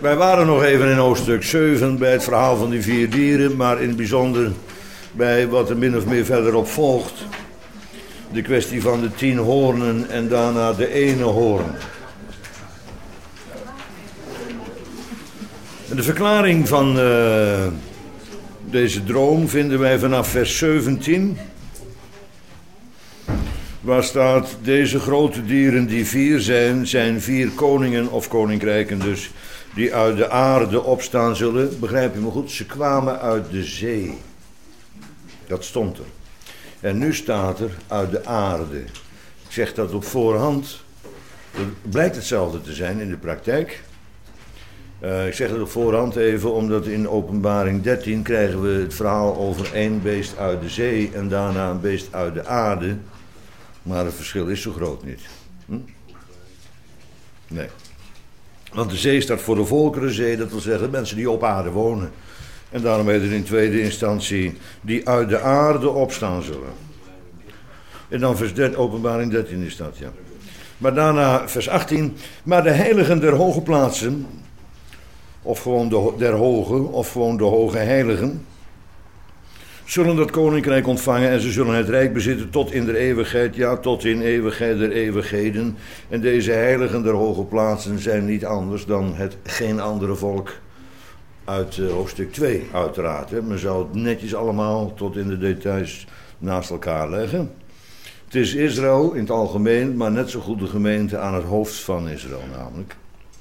Wij waren nog even in hoofdstuk 7 bij het verhaal van die 4 dieren, maar in het bijzonder bij wat er min of meer verderop volgt. De kwestie van de 10 hoornen en daarna de ene hoorn. En de verklaring van deze droom vinden wij vanaf vers 17. Waar staat, deze grote dieren die 4 zijn 4 koningen of koninkrijken dus, die uit de aarde opstaan zullen. Begrijp je me goed? Ze kwamen uit de zee. Dat stond er. En nu staat er uit de aarde. Ik zeg dat op voorhand. Het blijkt hetzelfde te zijn in de praktijk. Ik zeg het op voorhand even, omdat in Openbaring 13 krijgen we het verhaal over 1 beest uit de zee en daarna een beest uit de aarde. Maar het verschil is zo groot niet. Nee. Want de zee staat voor de volkerenzee, dat wil zeggen mensen die op aarde wonen. En daarom heet het in tweede instantie die uit de aarde opstaan zullen. En dan vers 13, Openbaring 13 is dat, ja. Maar daarna vers 18. Maar de heiligen der hoge plaatsen, of gewoon der hoge, of gewoon de hoge heiligen, zullen dat koninkrijk ontvangen en ze zullen het rijk bezitten tot in de eeuwigheid, ja, tot in eeuwigheid der eeuwigheden. En deze heiligen der hoge plaatsen zijn niet anders dan het geen andere volk uit hoofdstuk 2, uiteraard. Hè. Men zou het netjes allemaal tot in de details naast elkaar leggen. Het is Israël in het algemeen, maar net zo goed de gemeente aan het hoofd van Israël namelijk.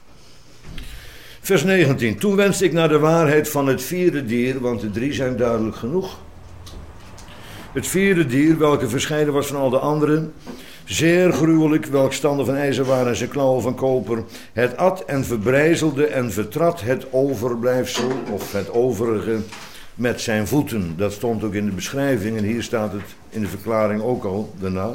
Vers 19. Toen wenste ik naar de waarheid van het 4e dier, want de 3 zijn duidelijk genoeg. Het 4e dier, welke verscheiden was van al de anderen, zeer gruwelijk, welk standen van ijzer waren en zijn klauwen van koper. Het at en verbrijzelde en vertrad het overblijfsel, of het overige, met zijn voeten. Dat stond ook in de beschrijving en hier staat het in de verklaring ook al daarna.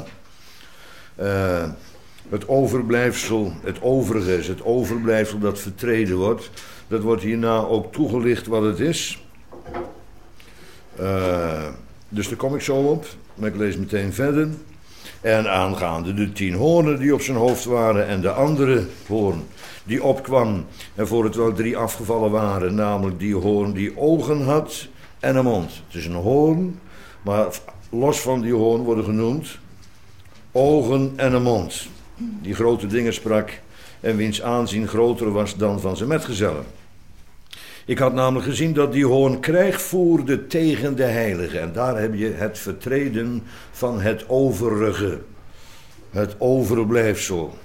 Het overblijfsel, het overige is het overblijfsel dat vertreden wordt. Dat wordt hierna ook toegelicht wat het is. Dus daar kom ik zo op, maar ik lees meteen verder. En aangaande de 10 hoornen die op zijn hoofd waren en de andere hoorn die opkwam en voor het wel 3 afgevallen waren, namelijk die hoorn die ogen had en een mond. Het is een hoorn, maar los van die hoorn worden genoemd ogen en een mond. Die grote dingen sprak en wiens aanzien groter was dan van zijn metgezellen. Ik had namelijk gezien dat die hoorn krijg voerde tegen de heiligen. En daar heb je het vertreden van het overige. Het overblijfsel.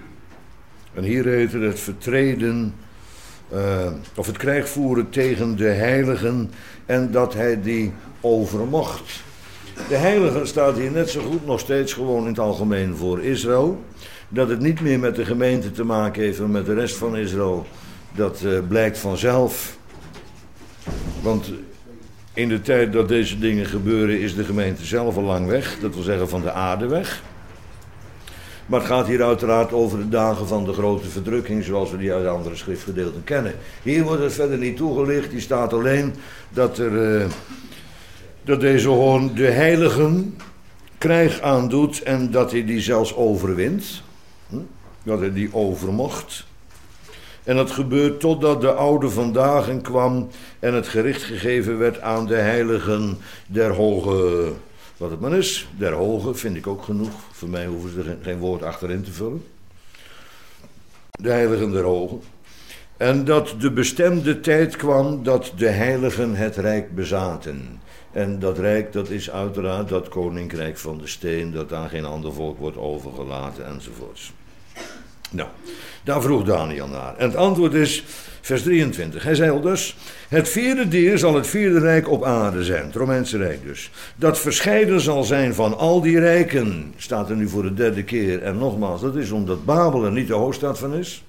En hier heet het vertreden, of het krijg voeren tegen de heiligen. En dat hij die overmocht. De heiligen staat hier net zo goed nog steeds gewoon in het algemeen voor Israël. Dat het niet meer met de gemeente te maken heeft, maar met de rest van Israël. Dat blijkt vanzelf. Want in de tijd dat deze dingen gebeuren is de gemeente zelf al lang weg. Dat wil zeggen van de aarde weg. Maar het gaat hier uiteraard over de dagen van de grote verdrukking, zoals we die uit andere schriftgedeelten kennen. Hier wordt het verder niet toegelicht. Hier staat alleen dat dat deze hoorn de heiligen krijg aandoet en dat hij die zelfs overwint. Dat hij die overmocht. En dat gebeurt totdat de oude vandaag kwam en het gericht gegeven werd aan de heiligen der hoge. Wat het maar is, der hoge vind ik ook genoeg. Voor mij hoeven ze er geen woord achterin te vullen. De heiligen der hoge. En dat de bestemde tijd kwam dat de heiligen het rijk bezaten. En dat rijk, dat is uiteraard dat koninkrijk van de steen, dat aan geen ander volk wordt overgelaten enzovoorts. Nou, daar vroeg Daniel naar. En het antwoord is, vers 23. Hij zei al dus, het 4e dier zal het 4e rijk op aarde zijn, het Romeinse rijk dus. Dat verscheiden zal zijn van al die rijken, staat er nu voor de 3e keer. En nogmaals, dat is omdat Babel er niet de hoofdstad van is.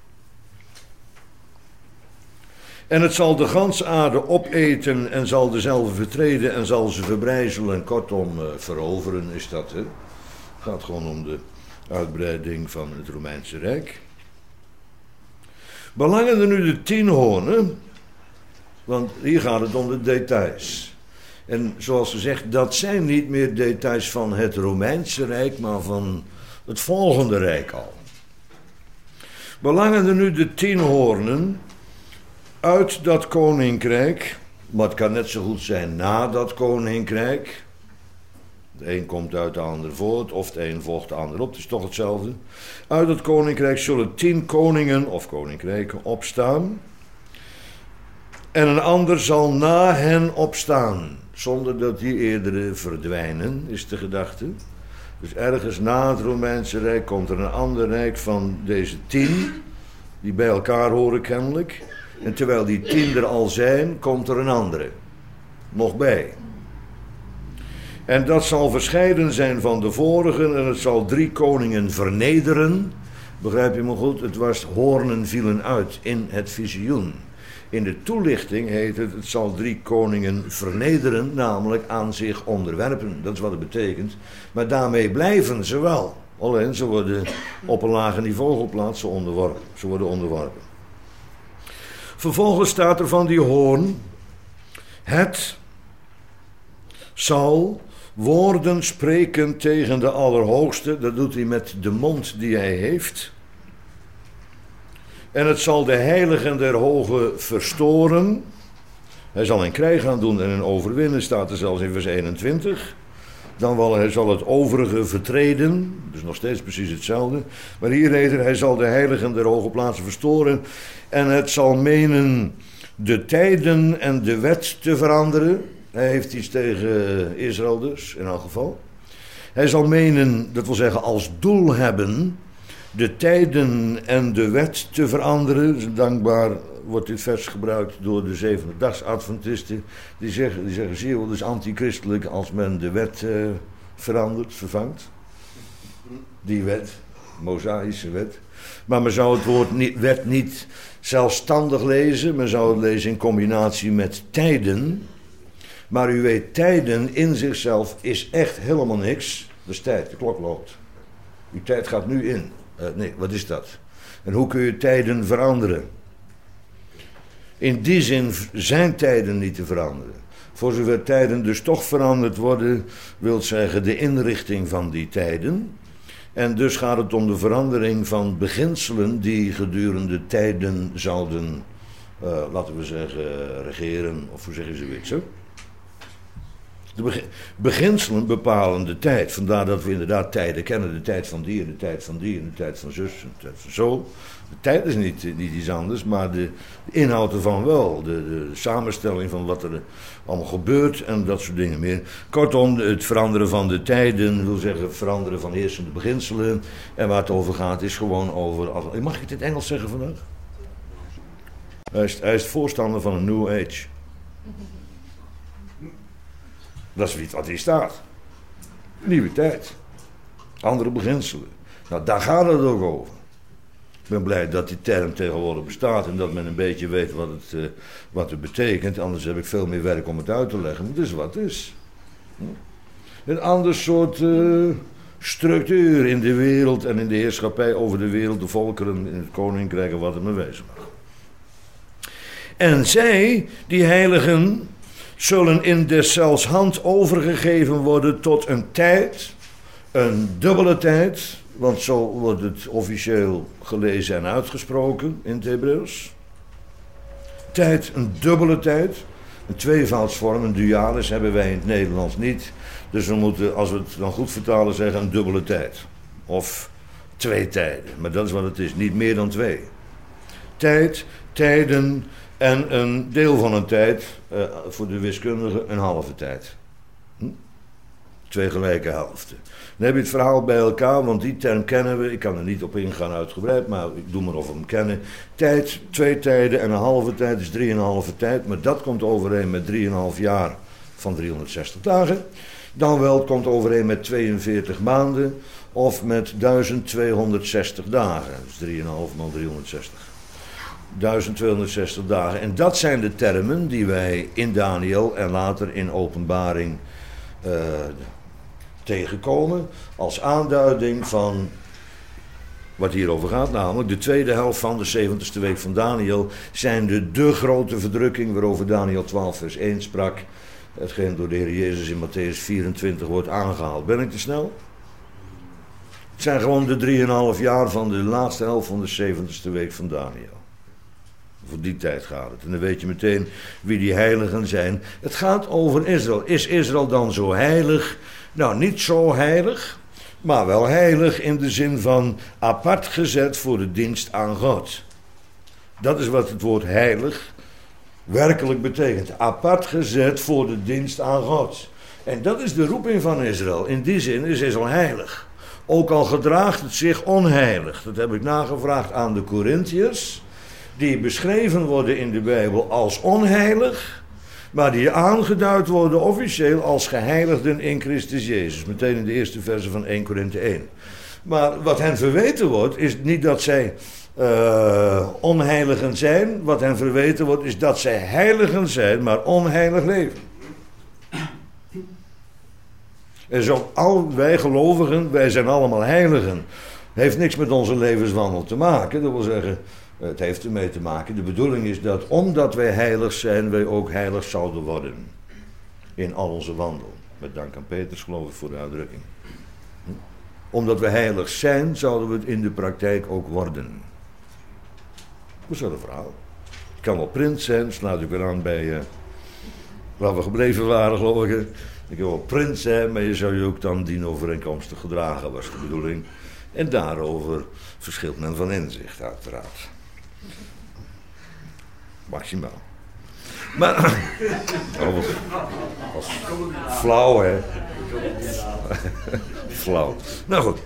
En het zal de ganse aarde opeten en zal dezelfde vertreden en zal ze verbrijzelen. Kortom, veroveren is dat. Het gaat gewoon om de uitbreiding van het Romeinse Rijk. Belangen er nu de 10 hoornen, want hier gaat het om de details. En zoals gezegd, dat zijn niet meer details van het Romeinse Rijk, maar van het volgende Rijk al. Belangen er nu de 10 hoornen, uit dat koninkrijk, maar het kan net zo goed zijn na dat koninkrijk. De een komt uit de ander voort, of de een volgt de ander op, het is toch hetzelfde. Uit dat koninkrijk zullen 10 koningen of koninkrijken opstaan. En een ander zal na hen opstaan, zonder dat die eerdere verdwijnen, is de gedachte. Dus ergens na het Romeinse Rijk komt er een ander rijk van deze 10, die bij elkaar horen kennelijk. En terwijl die 10 er al zijn, komt er een andere, nog bij. En dat zal verscheiden zijn van de vorigen en het zal 3 koningen vernederen. Begrijp je me goed? Het was hoornen vielen uit in het visioen. In de toelichting heet het zal 3 koningen vernederen, namelijk aan zich onderwerpen. Dat is wat het betekent. Maar daarmee blijven ze wel. Alleen ze worden op een lager niveau geplaatst, ze worden onderworpen. Vervolgens staat er van die hoorn: het zal woorden spreken tegen de Allerhoogste. Dat doet hij met de mond die hij heeft. En het zal de heiligen der hoge verstoren. Hij zal een krijg gaan doen en een overwinnen, staat er zelfs in vers 21. Dan zal het overige vertreden. Dus nog steeds precies hetzelfde. Maar hier heet het, hij zal de heiligen der hoge plaatsen verstoren. En het zal menen de tijden en de wet te veranderen. Hij heeft iets tegen Israël dus, in elk geval. Hij zal menen, dat wil zeggen als doel hebben, de tijden en de wet te veranderen. Dankbaar wordt dit vers gebruikt door de Zevendedagsadventisten. Die zeggen, zie je wel, het is antichristelijk als men de wet vervangt. Die wet, Mosaïsche wet. Maar men zou het woord wet niet zelfstandig lezen. Men zou het lezen in combinatie met tijden. Maar u weet, tijden in zichzelf is echt helemaal niks. Dat is tijd, de klok loopt. Uw tijd gaat nu in. Nee, wat is dat? En hoe kun je tijden veranderen? In die zin zijn tijden niet te veranderen. Voor zover tijden dus toch veranderd worden, wil zeggen de inrichting van die tijden. En dus gaat het om de verandering van beginselen die gedurende tijden zouden, laten we zeggen, regeren, of hoe zeg je zoiets, hè? De beginselen bepalen de tijd. Vandaar dat we inderdaad tijden kennen. De tijd van die en de tijd van die en de tijd van zus en de tijd van zo. De tijd is niet iets anders, maar de inhoud ervan wel. De samenstelling van wat er allemaal gebeurt en dat soort dingen meer. Kortom, het veranderen van de tijden wil zeggen veranderen van heersende beginselen. En waar het over gaat is gewoon over... Mag ik het in het Engels zeggen vandaag? Hij is voorstander van een New Age. Dat is wat hier staat. Nieuwe tijd. Andere beginselen. Nou, daar gaat het ook over. Ik ben blij dat die term tegenwoordig bestaat en dat men een beetje weet wat het betekent. Anders heb ik veel meer werk om het uit te leggen. Maar het is wat het is. Een ander soort structuur in de wereld en in de heerschappij over de wereld, de volkeren in het koninkrijk en wat er mee wezen mag. En zij, die heiligen, zullen in deszelfs hand overgegeven worden tot een tijd, een dubbele tijd, want zo wordt het officieel gelezen en uitgesproken in het Hebreeuws. Tijd, een dubbele tijd, een tweevoudsvorm, een dualis hebben wij in het Nederlands niet. Dus we moeten, als we het dan goed vertalen, zeggen een dubbele tijd. Of 2 tijden, maar dat is wat het is, niet meer dan 2. Tijd, tijden en een deel van een tijd, voor de wiskundige een halve tijd. 2 gelijke helften. Dan heb je het verhaal bij elkaar, want die term kennen we. Ik kan er niet op ingaan uitgebreid, maar ik doe maar of we hem kennen. Tijd, 2 tijden en een halve tijd is 3,5 tijd. Maar dat komt overeen met 3,5 jaar van 360 dagen. Dan wel, het komt overeen met 42 maanden of met 1260 dagen. Dus 3,5 maal 360. 1260 dagen. En dat zijn de termen die wij in Daniel en later in Openbaring tegenkomen als aanduiding van wat hierover gaat, namelijk de tweede helft van de 70ste week van Daniel zijn de grote verdrukking waarover Daniel 12 vers 1 sprak, hetgeen door de Heer Jezus in Matthäus 24 wordt aangehaald. Ben ik te snel? Het zijn gewoon de 3,5 jaar van de laatste helft van de 70ste week van Daniel. Voor die tijd gaat het. En dan weet je meteen wie die heiligen zijn. Het gaat over Israël. Is Israël dan zo heilig? Nou, niet zo heilig, maar wel heilig in de zin van apart gezet voor de dienst aan God. Dat is wat het woord heilig werkelijk betekent. Apart gezet voor de dienst aan God. En dat is de roeping van Israël. In die zin is Israël heilig. Ook al gedraagt het zich onheilig. Dat heb ik nagevraagd aan de Korintiërs. Die beschreven worden in de Bijbel als onheilig. Maar die aangeduid worden officieel als geheiligden in Christus Jezus. Meteen in de eerste verse van 1 Korinthe 1. Maar wat hen verweten wordt, is niet dat zij onheiligen zijn. Wat hen verweten wordt, is dat zij heiligen zijn, maar onheilig leven. En zo al wij gelovigen, wij zijn allemaal heiligen. Heeft niks met onze levenswandel te maken. Dat wil zeggen, het heeft ermee te maken. De bedoeling is dat omdat wij heilig zijn, wij ook heilig zouden worden. In al onze wandel. Met dank aan Petrus, geloof ik, voor de uitdrukking. Omdat we heilig zijn, zouden we het in de praktijk ook worden. Dat is wel een verhaal. Het kan wel prins zijn, sluit ik weer aan bij waar we gebleven waren, geloof ik. Je kan wel prins zijn, maar je zou je ook dan dienovereenkomstig gedragen, was de bedoeling. En daarover verschilt men van inzicht, uiteraard. Maximaal. Maar, flauw, hè? Flauw. Nou goed.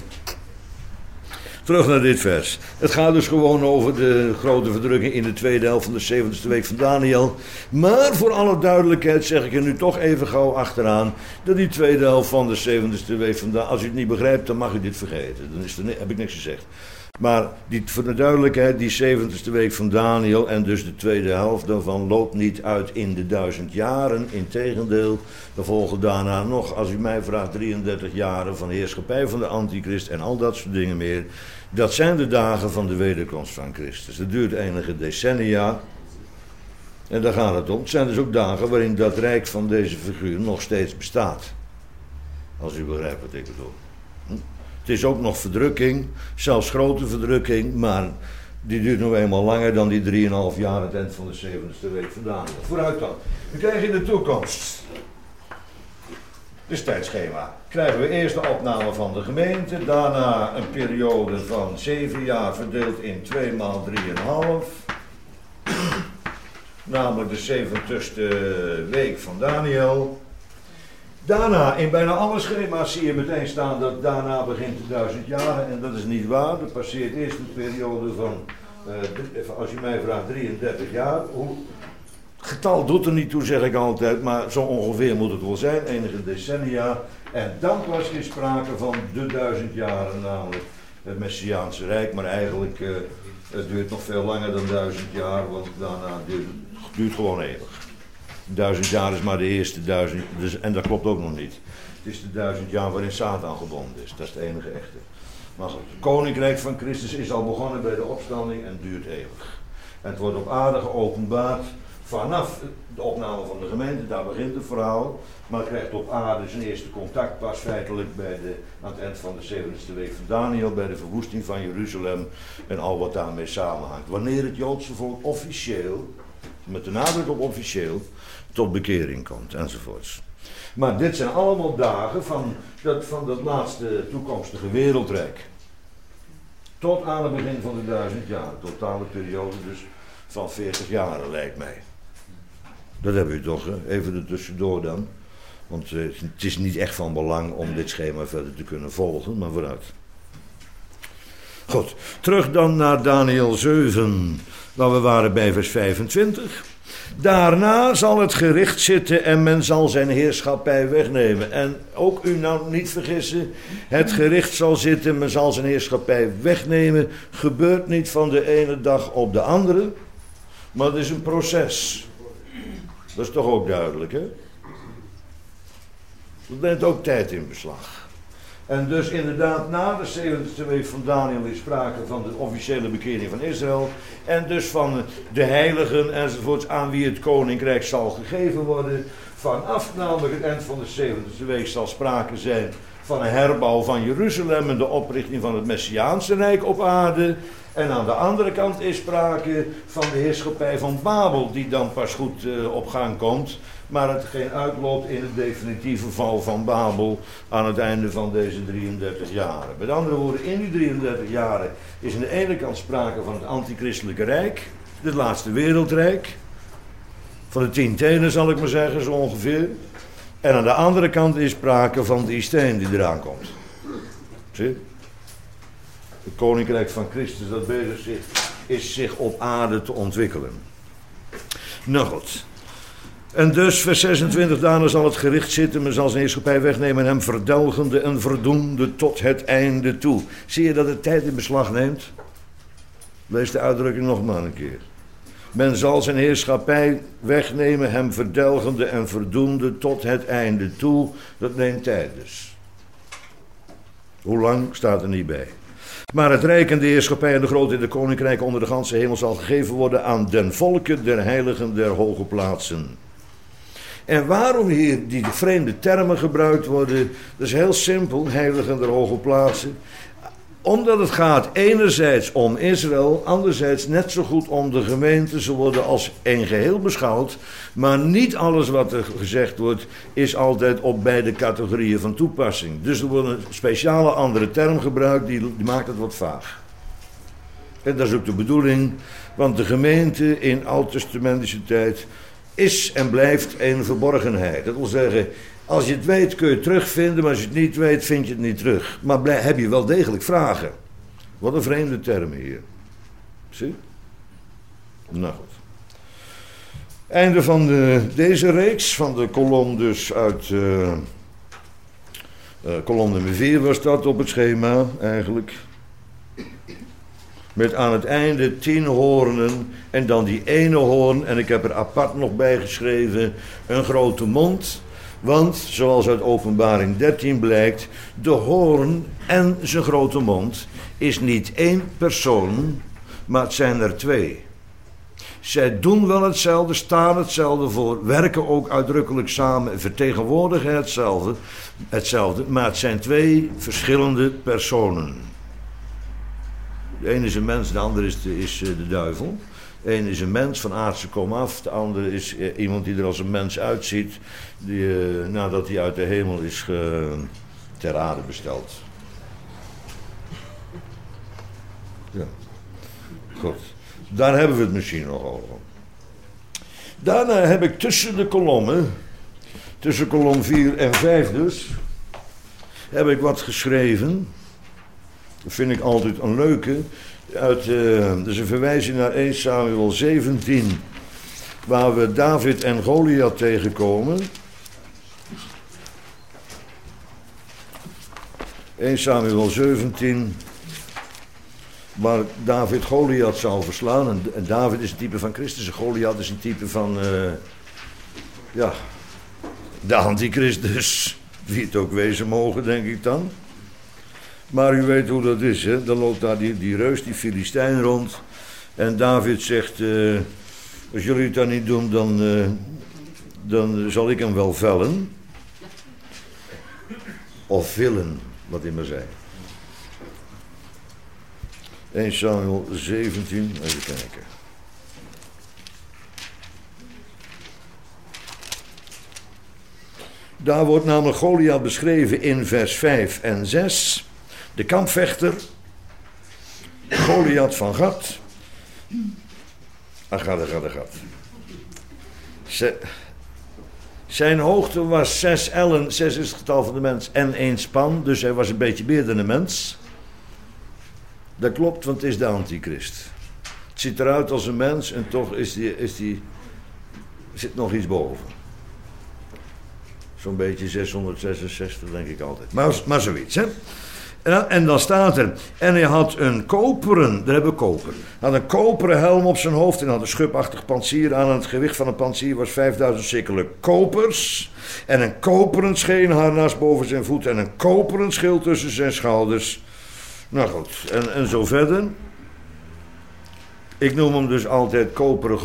Terug naar dit vers. Het gaat dus gewoon over de grote verdrukking in de tweede helft van de 70ste week van Daniël. Maar voor alle duidelijkheid zeg ik er nu toch even gauw achteraan dat die tweede helft van de 70ste week van Daniël, als u het niet begrijpt, dan mag u dit vergeten. Dan heb ik niks gezegd. Maar voor de duidelijkheid, die 70ste week van Daniël en dus de tweede helft daarvan loopt niet uit in de 1000 jaren. Integendeel, er volgen daarna nog, als u mij vraagt, 33 jaren van heerschappij van de antichrist en al dat soort dingen meer. Dat zijn de dagen van de wederkomst van Christus. Dat duurt enige decennia. En daar gaat het om. Het zijn dus ook dagen waarin dat rijk van deze figuur nog steeds bestaat. Als u begrijpt wat ik bedoel. Het is ook nog verdrukking, zelfs grote verdrukking, maar die duurt nog eenmaal langer dan die 3,5 jaar het eind van de 70ste week van Daniël. Vooruit dan. We krijgen in de toekomst. Dus tijdschema. Krijgen we eerst de opname van de gemeente, daarna een periode van 7 jaar verdeeld in 2 maal 3,5. Namelijk de 70ste week van Daniël. Daarna, in bijna alle schema's zie je meteen staan dat daarna begint de 1000 jaren. En dat is niet waar. Er passeert eerst een periode van, als je mij vraagt, 33 jaar. Getal doet er niet toe, zeg ik altijd, maar zo ongeveer moet het wel zijn. Enige decennia. En dan pas is sprake van de 1000 jaren, namelijk het Messiaanse Rijk. Maar eigenlijk, het duurt nog veel langer dan 1000 jaar, want daarna duurt gewoon eeuwig. 1000 jaar is maar de eerste 1000, dus, en dat klopt ook nog niet. Het is de 1000 jaar waarin Satan gebonden is, dat is de enige echte. Maar goed, het koninkrijk van Christus is al begonnen bij de opstanding en duurt eeuwig. En het wordt op aarde geopenbaard vanaf de opname van de gemeente, daar begint het verhaal. Maar het krijgt op aarde zijn eerste contact pas feitelijk aan het eind van de 70ste week van Daniël, bij de verwoesting van Jeruzalem en al wat daarmee samenhangt. Wanneer het Joodse volk officieel, met de nadruk op officieel, tot bekering komt, enzovoorts. Maar dit zijn allemaal dagen van dat laatste toekomstige wereldrijk. Tot aan het begin van de 1000 jaar. Een totale periode dus van 40 jaren, lijkt mij. Dat hebben we toch, even er tussendoor dan. Want het is niet echt van belang om dit schema verder te kunnen volgen, maar vooruit. Goed, terug dan naar Daniël 7, waar we waren bij vers 25. Daarna zal het gericht zitten en men zal zijn heerschappij wegnemen. En ook u nou niet vergissen, het gericht zal zitten, men zal zijn heerschappij wegnemen. Gebeurt niet van de ene dag op de andere, maar het is een proces. Dat is toch ook duidelijk, hè? Dat neemt ook tijd in beslag. En dus inderdaad, na de 70ste week van Daniël is sprake van de officiële bekering van Israël. En dus van de heiligen enzovoorts aan wie het koninkrijk zal gegeven worden. Vanaf namelijk het eind van de 70ste week zal sprake zijn van een herbouw van Jeruzalem en de oprichting van het Messiaanse Rijk op aarde. En aan de andere kant is sprake van de heerschappij van Babel, die dan pas goed op gang komt. Maar het geen uitloopt in het definitieve val van Babel aan het einde van deze 33 jaren. Met andere woorden, in die 33 jaren is aan de ene kant sprake van het antichristelijke rijk, het laatste wereldrijk. Van de 10 tenen zal ik maar zeggen, zo ongeveer. En aan de andere kant is sprake van die steen die eraan komt. Zie? Het koninkrijk van Christus dat bezig is zich op aarde te ontwikkelen. Nou goed. En dus, vers 26, daarna zal het gericht zitten, men zal zijn heerschappij wegnemen en hem verdelgende en verdoende tot het einde toe. Zie je dat het tijd in beslag neemt? Lees de uitdrukking nog maar een keer. Men zal zijn heerschappij wegnemen, hem verdelgende en verdoende tot het einde toe. Dat neemt tijd dus. Hoe lang staat er niet bij. Maar het rijk en de heerschappij en de grote en de koninkrijk onder de ganse hemel zal gegeven worden aan den volken der heiligen der hoge plaatsen. En waarom hier die vreemde termen gebruikt worden, dat is heel simpel, heiligen der hoge plaatsen. Omdat het gaat enerzijds om Israël, anderzijds net zo goed om de gemeente. Ze worden als één geheel beschouwd, maar niet alles wat er gezegd wordt is altijd op beide categorieën van toepassing. Dus er wordt een speciale andere term gebruikt, die maakt het wat vaag. En dat is ook de bedoeling, want de gemeente in oud-testamentische tijd is en blijft een verborgenheid. Dat wil zeggen, als je het weet kun je het terugvinden, maar als je het niet weet vind je het niet terug. Maar heb je wel degelijk vragen. Wat een vreemde term hier. Zie? Nou goed. Einde van deze reeks, van de kolom dus uit kolom nummer 4 was dat op het schema eigenlijk. Met aan het einde 10 hoornen en dan die ene hoorn, en ik heb er apart nog bij geschreven, een grote mond. Want, zoals uit Openbaring 13 blijkt, de hoorn en zijn grote mond is niet één persoon, maar het zijn er 2. Zij doen wel hetzelfde, staan hetzelfde voor, werken ook uitdrukkelijk samen, vertegenwoordigen hetzelfde, maar het zijn 2 verschillende personen. De ene is een mens, de andere is de duivel. De ene is een mens van aardse komaf, de andere is iemand die er als een mens uitziet, die, nadat hij uit de hemel is ter aarde besteld. Ja, goed. Daar hebben we het misschien nog over. Daarna heb ik tussen de kolommen, tussen kolom 4 en 5 dus, heb ik wat geschreven. Dat vind ik altijd een leuke. Dus een verwijzing naar 1 Samuel 17, waar we David en Goliath tegenkomen. 1 Samuel 17, waar David Goliath zal verslaan. En David is een type van Christus, en Goliath is een type van, de antichristus. Wie het ook wezen mogen, denk ik dan. Maar u weet hoe dat is, hè? Dan loopt daar die reus, die Filistijn rond. En David zegt, als jullie het dan niet doen, dan zal ik hem wel vellen. Of villen, wat hij maar zei. 1 Samuel 17, even kijken. Daar wordt namelijk Goliath beschreven in vers 5 en 6... De kampvechter, Goliath van Gat. Gat. Zijn hoogte was 6 ellen, 6 is het getal van de mens, en 1 span. Dus hij was een beetje meer dan een mens. Dat klopt, want het is de antichrist. Het ziet eruit als een mens en toch zit nog iets boven. Zo'n beetje 666, denk ik altijd. Maar zoiets, hè. En dan staat er, en hij had een koperen, daar hebben we koper. Hij had een koperen helm op zijn hoofd en had een schubachtig pantsier aan. En het gewicht van een pantsier was 5000 sikkelen kopers. En een koperen scheenharnas boven zijn voet en een koperen schild tussen zijn schouders. Nou goed, en zo verder. Ik noem hem dus altijd koperen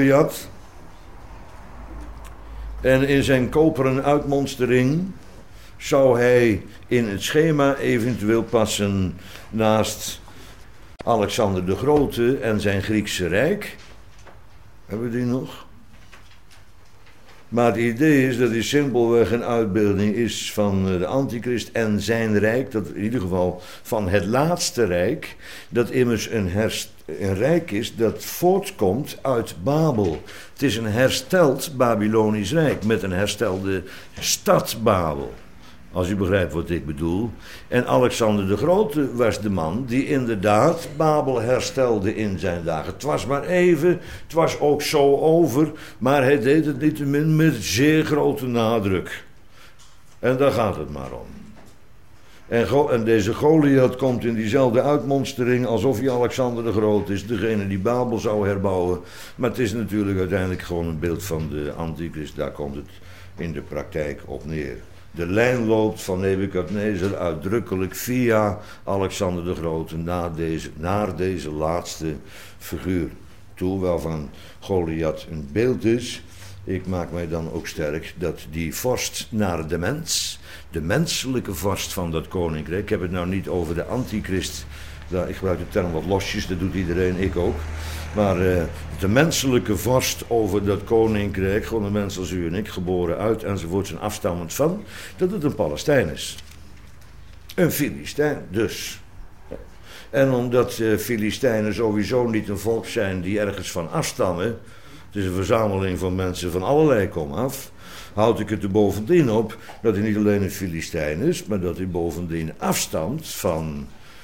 Goliath. En in zijn koperen uitmonstering zou hij in het schema eventueel passen naast Alexander de Grote en zijn Griekse Rijk. Hebben we die nog? Maar het idee is dat hij simpelweg een uitbeelding is van de antichrist en zijn rijk, dat in ieder geval van het laatste rijk, dat immers een rijk is dat voortkomt uit Babel. Het is een hersteld Babylonisch rijk met een herstelde stad Babel. Als u begrijpt wat ik bedoel. En Alexander de Grote was de man die inderdaad Babel herstelde in zijn dagen. Het was maar even, het was ook zo over, maar hij deed het niettemin met zeer grote nadruk. En daar gaat het maar om. En deze Goliath komt in diezelfde uitmonstering alsof hij Alexander de Grote is, degene die Babel zou herbouwen. Maar het is natuurlijk uiteindelijk gewoon een beeld van de antichrist, daar komt het in de praktijk op neer. De lijn loopt van Nebukadnezar uitdrukkelijk via Alexander de Grote naar deze laatste figuur toe, waarvan Goliath een beeld is. Ik maak mij dan ook sterk dat die vorst naar de mens, de menselijke vorst van dat koninkrijk, ik heb het nou niet over de antichrist, ik gebruik de term wat losjes, dat doet iedereen, ik ook. Maar de menselijke vorst over dat koninkrijk, gewoon een mens als u en ik, geboren uit enzovoort, zijn afstammend van, dat het een Palestijn is. Een Filistijn dus. En omdat Filistijnen sowieso niet een volk zijn die ergens van afstammen, het is een verzameling van mensen van allerlei komaf, houd ik het er bovendien op dat hij niet alleen een Filistijn is, maar dat hij bovendien afstamt van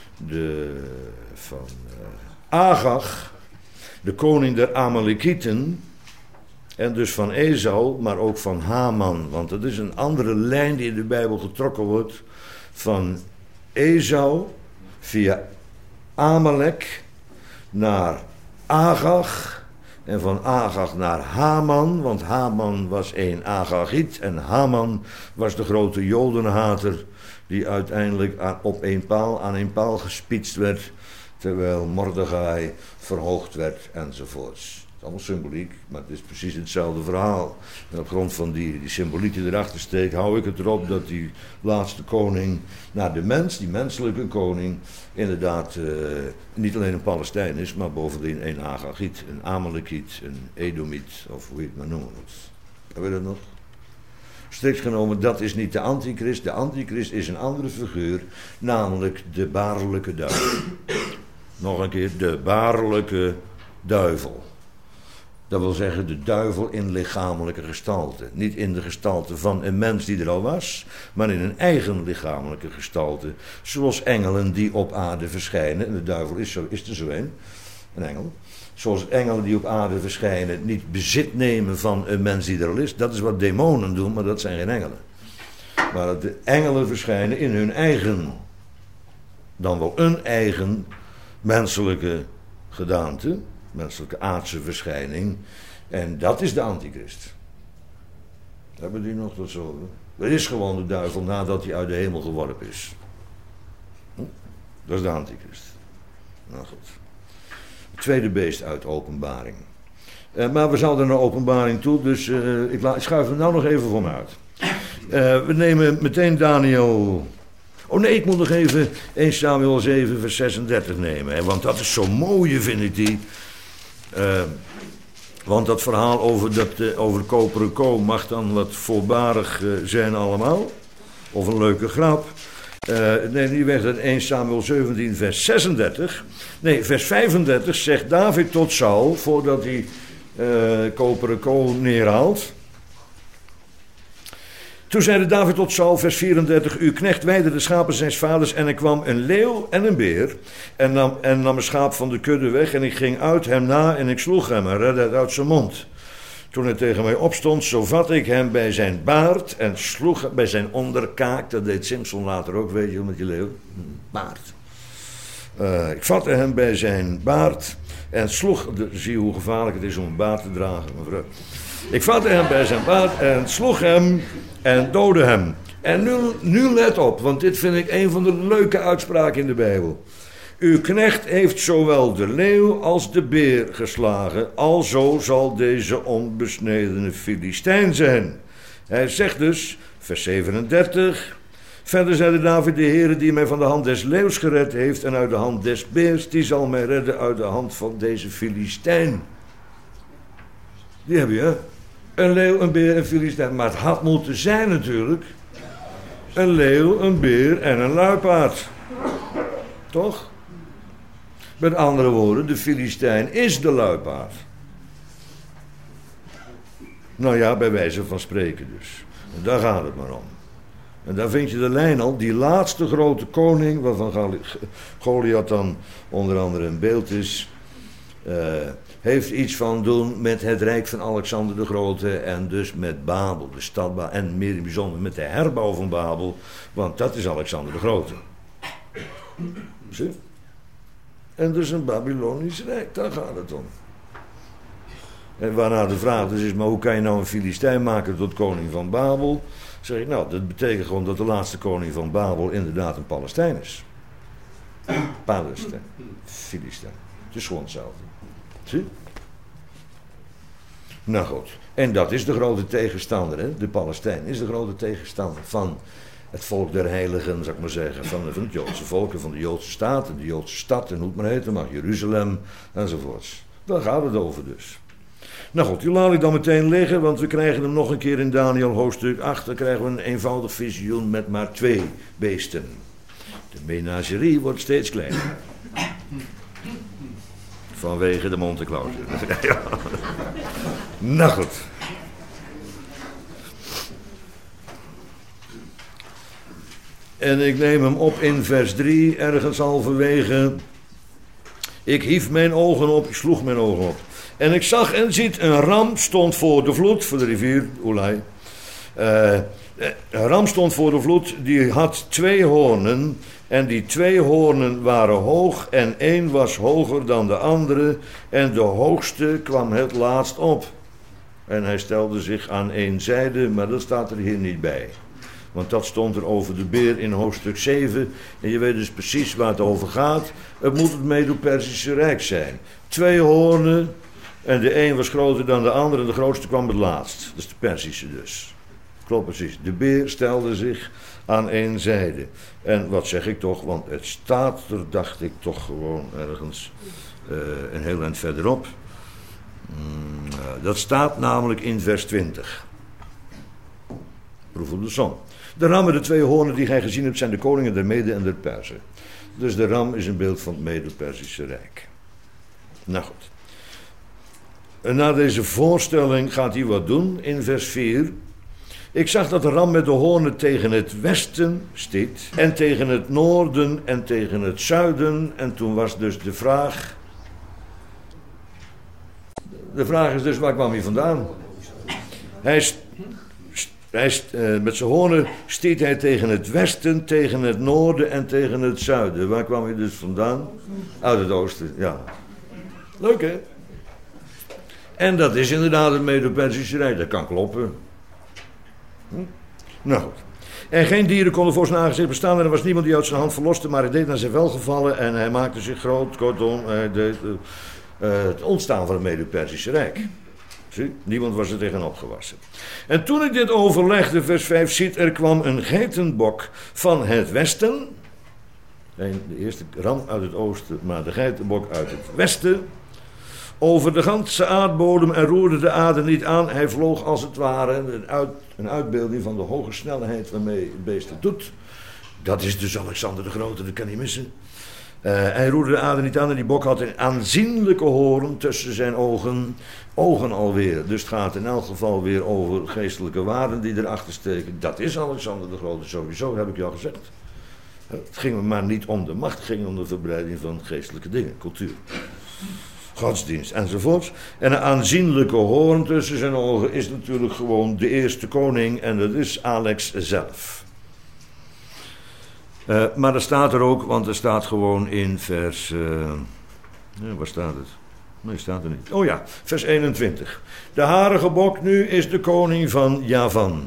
Agag, de koning der Amalekieten, en dus van Esau, maar ook van Haman. Want dat is een andere lijn die in de Bijbel getrokken wordt. Van Esau via Amalek naar Agag. En van Agag naar Haman, want Haman was een Agagiet. En Haman was de grote Jodenhater die uiteindelijk aan een paal gespietst werd, terwijl Mordechai verhoogd werd enzovoorts. Het is allemaal symboliek, maar het is precies hetzelfde verhaal. En op grond van die symboliek die erachter steekt, hou ik het erop dat die laatste koning naar de mens, die menselijke koning, inderdaad niet alleen een Palestijn is, maar bovendien een Agagiet, een Amalekiet, een Edomiet, of hoe je het maar noemen moet. Hebben we dat nog? Strikt genomen, dat is niet de antichrist. De antichrist is een andere figuur, namelijk de baarlijke duivel. Nog een keer, de baarlijke duivel. Dat wil zeggen de duivel in lichamelijke gestalte. Niet in de gestalte van een mens die er al was, maar in een eigen lichamelijke gestalte. Zoals engelen die op aarde verschijnen. En de duivel is er zo een engel. Zoals engelen die op aarde verschijnen niet bezit nemen van een mens die er al is. Dat is wat demonen doen, maar dat zijn geen engelen. Maar de engelen verschijnen in hun eigen, dan wel een eigen menselijke gedaante, menselijke aardse verschijning. En dat is de antichrist. Hebben die nog tot zo? Dat is gewoon de duivel nadat hij uit de hemel geworpen is. Dat is de antichrist. Nou goed. Het tweede beest uit Openbaring. Maar we zouden naar Openbaring toe, dus ik schuif hem nou nog even voor me uit. We nemen meteen Daniel. Oh nee, ik moet nog even 1 Samuel 7 vers 36 nemen. Hè, want dat is zo mooi, vind ik die. Want dat verhaal over koperen ko mag dan wat voorbarig zijn allemaal. Of een leuke grap. Nee, die werd het 1 Samuel 17 vers 36. Nee, vers 35 zegt David tot Saul, voordat hij koperen ko neerhaalt. Toen zeide David tot Saul, vers 34, uw knecht weidde de schapen zijns vaders en er kwam een leeuw en een beer en nam een schaap van de kudde weg en ik ging uit hem na en ik sloeg hem en redde het uit zijn mond. Toen hij tegen mij opstond, zo vatte ik hem bij zijn baard en sloeg bij zijn onderkaak, dat deed Simson later ook, weet je wel, met die leeuw, baard. Ik vatte hem bij zijn baard en sloeg, zie je hoe gevaarlijk het is om een baard te dragen, mevrouw. Ik vatte hem bij zijn baard en sloeg hem en doodde hem. En nu let op, want dit vind ik een van de leuke uitspraken in de Bijbel. Uw knecht heeft zowel de leeuw als de beer geslagen, alzo zal deze onbesnedene Filistijn zijn. Hij zegt dus, vers 37, Verder zeide David, de Heere die mij van de hand des leeuws gered heeft en uit de hand des beers, die zal mij redden uit de hand van deze Filistijn. Die heb je, hè? Een leeuw, een beer, een Filistijn. Maar het had moeten zijn natuurlijk een leeuw, een beer en een luipaard. Toch? Met andere woorden, de Filistijn is de luipaard. Nou ja, bij wijze van spreken dus. En daar gaat het maar om. En daar vind je de lijn al, die laatste grote koning, waarvan Goliath dan onder andere een beeld is, heeft iets van doen met het rijk van Alexander de Grote en dus met Babel, de stad Babel, en meer in bijzonder met de herbouw van Babel, want dat is Alexander de Grote. Zie? En dus een Babylonisch rijk, daar gaat het om. En waarna de vraag dus is, maar hoe kan je nou een Filistijn maken tot koning van Babel? Zeg ik, nou, dat betekent gewoon dat de laatste koning van Babel inderdaad een Palestijn is. Palestijn, Filistijn. Het is gewoon hetzelfde. Zie? Nou goed, en dat is de grote tegenstander, hè? De Palestijn is de grote tegenstander van het volk der heiligen, zou ik maar zeggen, van het Joodse volk en van de Joodse staat en de Joodse stad en hoe het maar heet, mag Jeruzalem enzovoorts. Daar gaat het over dus. Nou goed, die laat ik dan meteen liggen, want we krijgen hem nog een keer in Daniel hoofdstuk 8. Dan krijgen we een eenvoudig visioen met maar 2 beesten. De menagerie wordt steeds kleiner. Vanwege de Monte Clausus. Ja. Nou goed. En ik neem hem op in vers 3, ergens halverwege. Ik hief mijn ogen op, ik sloeg mijn ogen op. En ik zag en ziet, een ram stond voor de vloed, voor de rivier Ulai. Een ram stond voor de vloed, die had 2 hoornen. En die 2 hoornen waren hoog en 1 was hoger dan de andere. En de hoogste kwam het laatst op. En hij stelde zich aan 1 zijde, maar dat staat er hier niet bij. Want dat stond er over de beer in hoofdstuk 7. En je weet dus precies waar het over gaat. Het moet het Medo-Persische Rijk zijn. 2 hoornen. En de een was groter dan de andere. En de grootste kwam het laatst. Dat is de Persische dus. Klopt precies. De beer stelde zich aan 1 zijde. En wat zeg ik toch? Want het staat er, dacht ik, toch gewoon ergens een heel eind verderop. Dat staat namelijk in vers 20. Proef op de som. De ram en de 2 hoornen die gij gezien hebt zijn de koningen der Mede en der Perzen. Dus de ram is een beeld van het Medo-Persische Rijk. Nou goed. En na deze voorstelling gaat hij wat doen in vers 4. Ik zag dat de ram met de hoornen tegen het westen stiet. En tegen het noorden en tegen het zuiden. En toen was dus de vraag. De vraag is dus, waar kwam hij vandaan? Met zijn hoornen stiet hij tegen het westen, tegen het noorden en tegen het zuiden. Waar kwam hij dus vandaan? Uit het oosten, ja. Leuk, hè? En dat is inderdaad het Medo-Persische Rijk. Dat kan kloppen. Nou goed. En geen dieren konden voor zijn aangezicht bestaan. En er was niemand die uit zijn hand verloste. Maar hij deed naar zijn welgevallen. En hij maakte zich groot. Kortom, hij deed het ontstaan van het Medo-Persische Rijk. Zie? Niemand was er tegenop gewassen. En toen ik dit overlegde, vers 5, ziet, er kwam een geitenbok van het westen. De eerste ram uit het oosten, maar de geitenbok uit het westen. Over de ganse aardbodem en roerde de aarde niet aan. Hij vloog als het ware, een uitbeelding van de hoge snelheid waarmee het beest het doet. Dat is dus Alexander de Grote, dat kan niet missen. Hij roerde de aarde niet aan en die bok had een aanzienlijke hoorn tussen zijn ogen. Ogen alweer. Dus het gaat in elk geval weer over geestelijke waarden die erachter steken. Dat is Alexander de Grote sowieso, heb ik je al gezegd. Het ging maar niet om de macht, het ging om de verbreiding van geestelijke dingen, cultuur. Godsdienst enzovoort. En een aanzienlijke hoorn tussen zijn ogen is natuurlijk gewoon de eerste koning en dat is Alex zelf. Maar er staat er ook, want er staat gewoon in vers... waar staat het? Nee, staat er niet. Oh ja, vers 21. De harige bok nu is de koning van Javan.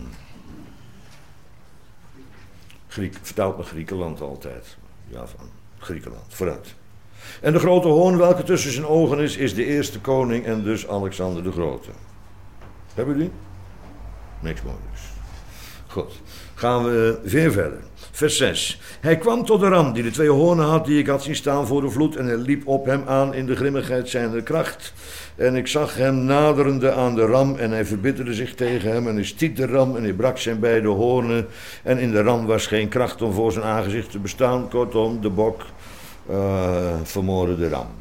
Vertaalt naar Griekenland altijd. Javan, Griekenland, vooruit. En de grote hoorn welke tussen zijn ogen is de eerste koning en dus Alexander de Grote. Hebben jullie? Niks mooi dus. Goed, gaan we weer verder. Vers 6. Hij kwam tot de ram die de 2 hoornen had, die ik had zien staan voor de vloed, en hij liep op hem aan in de grimmigheid zijner kracht. En ik zag hem naderende aan de ram, en hij verbitterde zich tegen hem, en hij stiet de ram, en hij brak zijn beide hoornen, en in de ram was geen kracht om voor zijn aangezicht te bestaan. Kortom, de bok vermoordde de ram.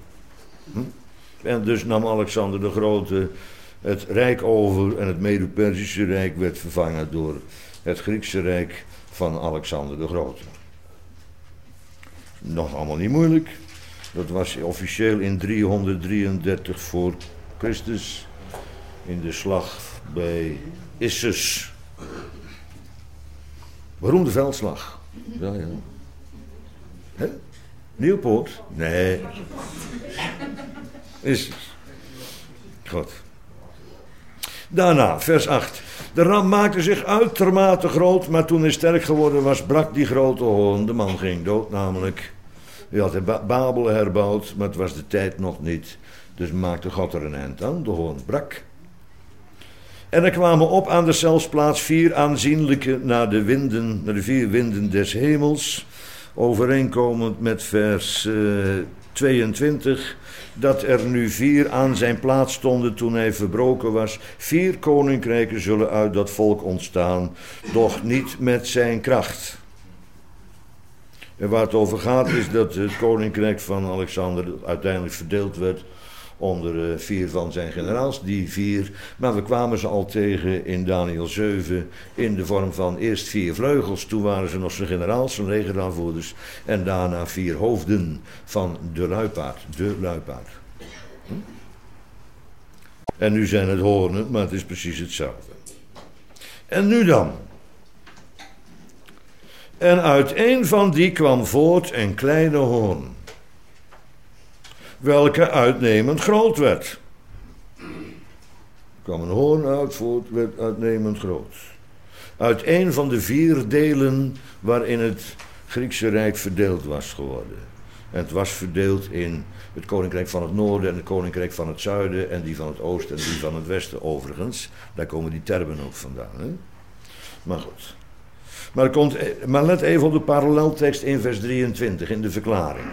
En dus nam Alexander de Grote het rijk over, en het Medo-Perzische Rijk werd vervangen door het Griekse Rijk van Alexander de Grote. Nog allemaal niet moeilijk. Dat was officieel in 333 voor Christus, in de slag bij Issus. Beroemde veldslag. Ja. Hè? Nieuwpoort? Nee. Issus. Goed. Daarna, vers 8. De ram maakte zich uitermate groot, maar toen hij sterk geworden was, brak die grote hoorn. De man ging dood namelijk. Hij had Babel herbouwd, maar het was de tijd nog niet. Dus maakte God er een eind aan. De hoorn brak. En er kwamen op aan deszelfs plaats 4 aanzienlijke naar de 4 winden des hemels. Overeenkomend met vers 22... dat er nu 4 aan zijn plaats stonden toen hij verbroken was. 4 koninkrijken zullen uit dat volk ontstaan, doch niet met zijn kracht. En waar het over gaat is dat het koninkrijk van Alexander uiteindelijk verdeeld werd onder 4 van zijn generaals, die 4. Maar we kwamen ze al tegen in Daniel 7 in de vorm van eerst 4 vleugels. Toen waren ze nog zijn generaals, zijn legeraanvoerders. En daarna 4 hoofden van de luipaard. De luipaard. En nu zijn het hoornen, maar het is precies hetzelfde. En nu dan. En uit een van die kwam voort een kleine hoorn, welke uitnemend groot werd. Er kwam een hoorn uit voort, werd uitnemend groot. Uit een van de 4 delen waarin het Griekse Rijk verdeeld was geworden. En het was verdeeld in het koninkrijk van het noorden en het koninkrijk van het zuiden en die van het oosten en die van het westen overigens. Daar komen die termen ook vandaan. Hè? Maar goed. Maar let even op de paralleltekst in vers 23 in de verklaring.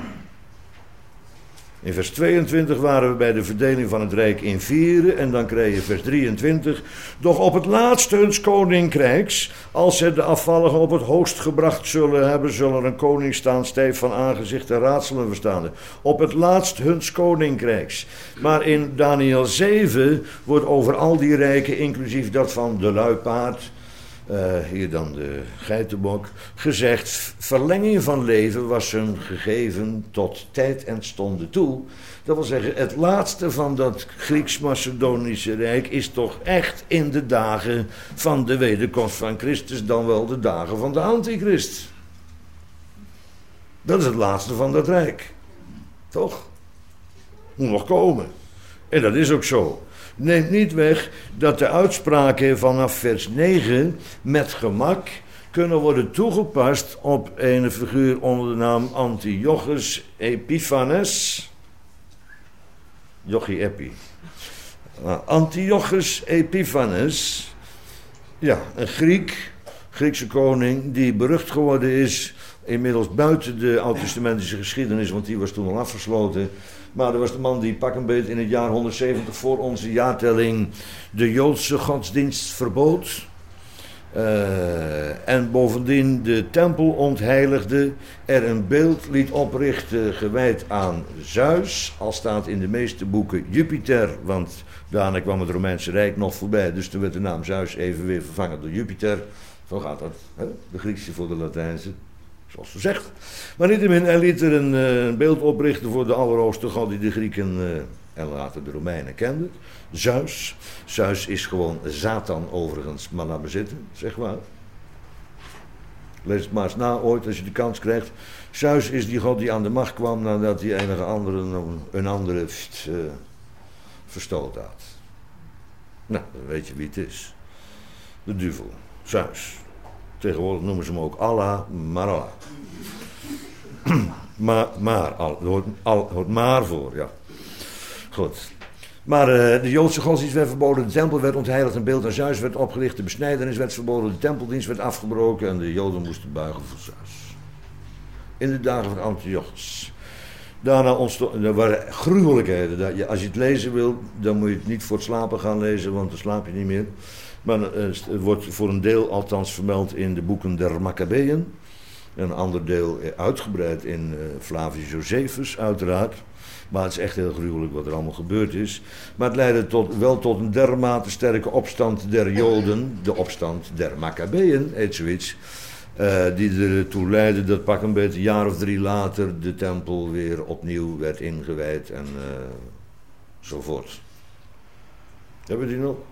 In vers 22 waren we bij de verdeling van het rijk in 4 en dan krijg je vers 23. Doch op het laatste huns koninkrijks, als ze de afvalligen op het hoogst gebracht zullen hebben, zullen er een koning staan, stijf van aangezicht en raadselen verstaande. Op het laatst huns koninkrijks. Maar in Daniel 7 wordt over al die rijken, inclusief dat van de luipaard, hier dan de geitenbok, gezegd, verlenging van leven was hun gegeven tot tijd en stonde toe. Dat wil zeggen, het laatste van dat Grieks-Macedonische Rijk is toch echt in de dagen van de wederkomst van Christus, dan wel de dagen van de Antichrist. Dat is het laatste van dat Rijk. Toch? Moet nog komen. En dat is ook zo. Neemt niet weg dat de uitspraken vanaf vers 9 met gemak kunnen worden toegepast op een figuur onder de naam Antiochus Epiphanes. Jochie Epi. Antiochus Epiphanes, ja, een Griekse koning die berucht geworden is, inmiddels buiten de Oud-testamentische geschiedenis, want die was toen al afgesloten. Maar er was de man die pak een beet in het jaar 170 voor onze jaartelling de Joodse godsdienst verbood. En bovendien de tempel ontheiligde, er een beeld liet oprichten gewijd aan Zeus, al staat in de meeste boeken Jupiter, want daarna kwam het Romeinse Rijk nog voorbij, dus toen werd de naam Zeus even weer vervangen door Jupiter. Zo gaat dat, hè? De Griekse voor de Latijnse, zoals gezegd. Maar niettemin, hij liet er een beeld oprichten voor de allerhoogste god die de Grieken en later de Romeinen kenden. Zeus. Zeus is gewoon Satan overigens, maar laat me zitten, zeg maar. Lees het maar eens na ooit als je de kans krijgt. Zeus is die god die aan de macht kwam nadat hij een andere verstoot had. Nou, dan weet je wie het is. De duivel. Zeus. Tegenwoordig noemen ze hem ook Allah, maar Allah. Er hoort maar voor, ja. Goed. Maar de Joodse godsdienst werd verboden, de tempel werd ontheiligd, een beeld aan Zeus werd opgericht, de besnijdenis werd verboden, de tempeldienst werd afgebroken en de Joden moesten buigen voor Zeus. In de dagen van Antiochus. Daarna ontstond, er waren gruwelijkheden. Als je het lezen wil, dan moet je het niet voor het slapen gaan lezen, want dan slaap je niet meer. Maar het wordt voor een deel althans vermeld in de boeken der Maccabeeën. Een ander deel uitgebreid in Flavius Josephus, uiteraard. Maar het is echt heel gruwelijk wat er allemaal gebeurd is. Maar het leidde wel tot een dermate sterke opstand der Joden. De opstand der Maccabeeën, heet zoiets. Die ertoe leidde dat pak een beetje een jaar of 3 later de tempel weer opnieuw werd ingewijd en zo voort. Hebben we die nog?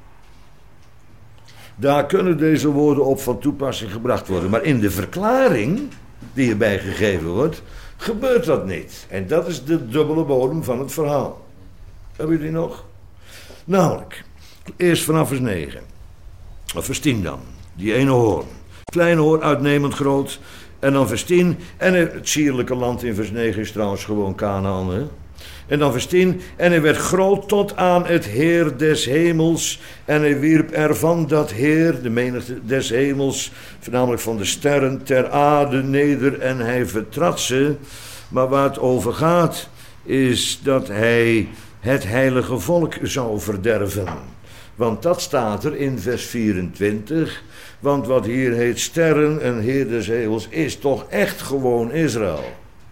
Daar kunnen deze woorden op van toepassing gebracht worden. Maar in de verklaring die erbij gegeven wordt, gebeurt dat niet. En dat is de dubbele bodem van het verhaal. Hebben we die nog? Namelijk, eerst vanaf vers 9. Of vers 10 dan. Die ene hoorn. Kleine hoorn, uitnemend groot. En dan vers 10. En het sierlijke land in vers 9 is trouwens gewoon Kanaan, hè? En dan vers 10. En hij werd groot tot aan het Heer des hemels. En hij wierp ervan dat Heer, de menigte des hemels, namelijk van de sterren, ter aarde neder. En hij vertrad ze. Maar waar het over gaat, is dat hij het heilige volk zou verderven. Want dat staat er in vers 24. Want wat hier heet sterren en Heer des hemels is toch echt gewoon Israël.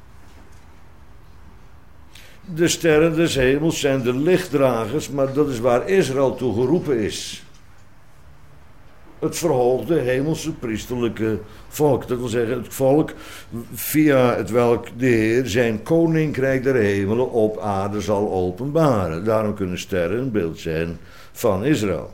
De sterren des hemels zijn de lichtdragers, maar dat is waar Israël toe geroepen is. Het verhoogde hemelse priesterlijke volk. Dat wil zeggen het volk via het welk de Heer zijn koninkrijk der hemelen op aarde zal openbaren. Daarom kunnen sterren een beeld zijn van Israël.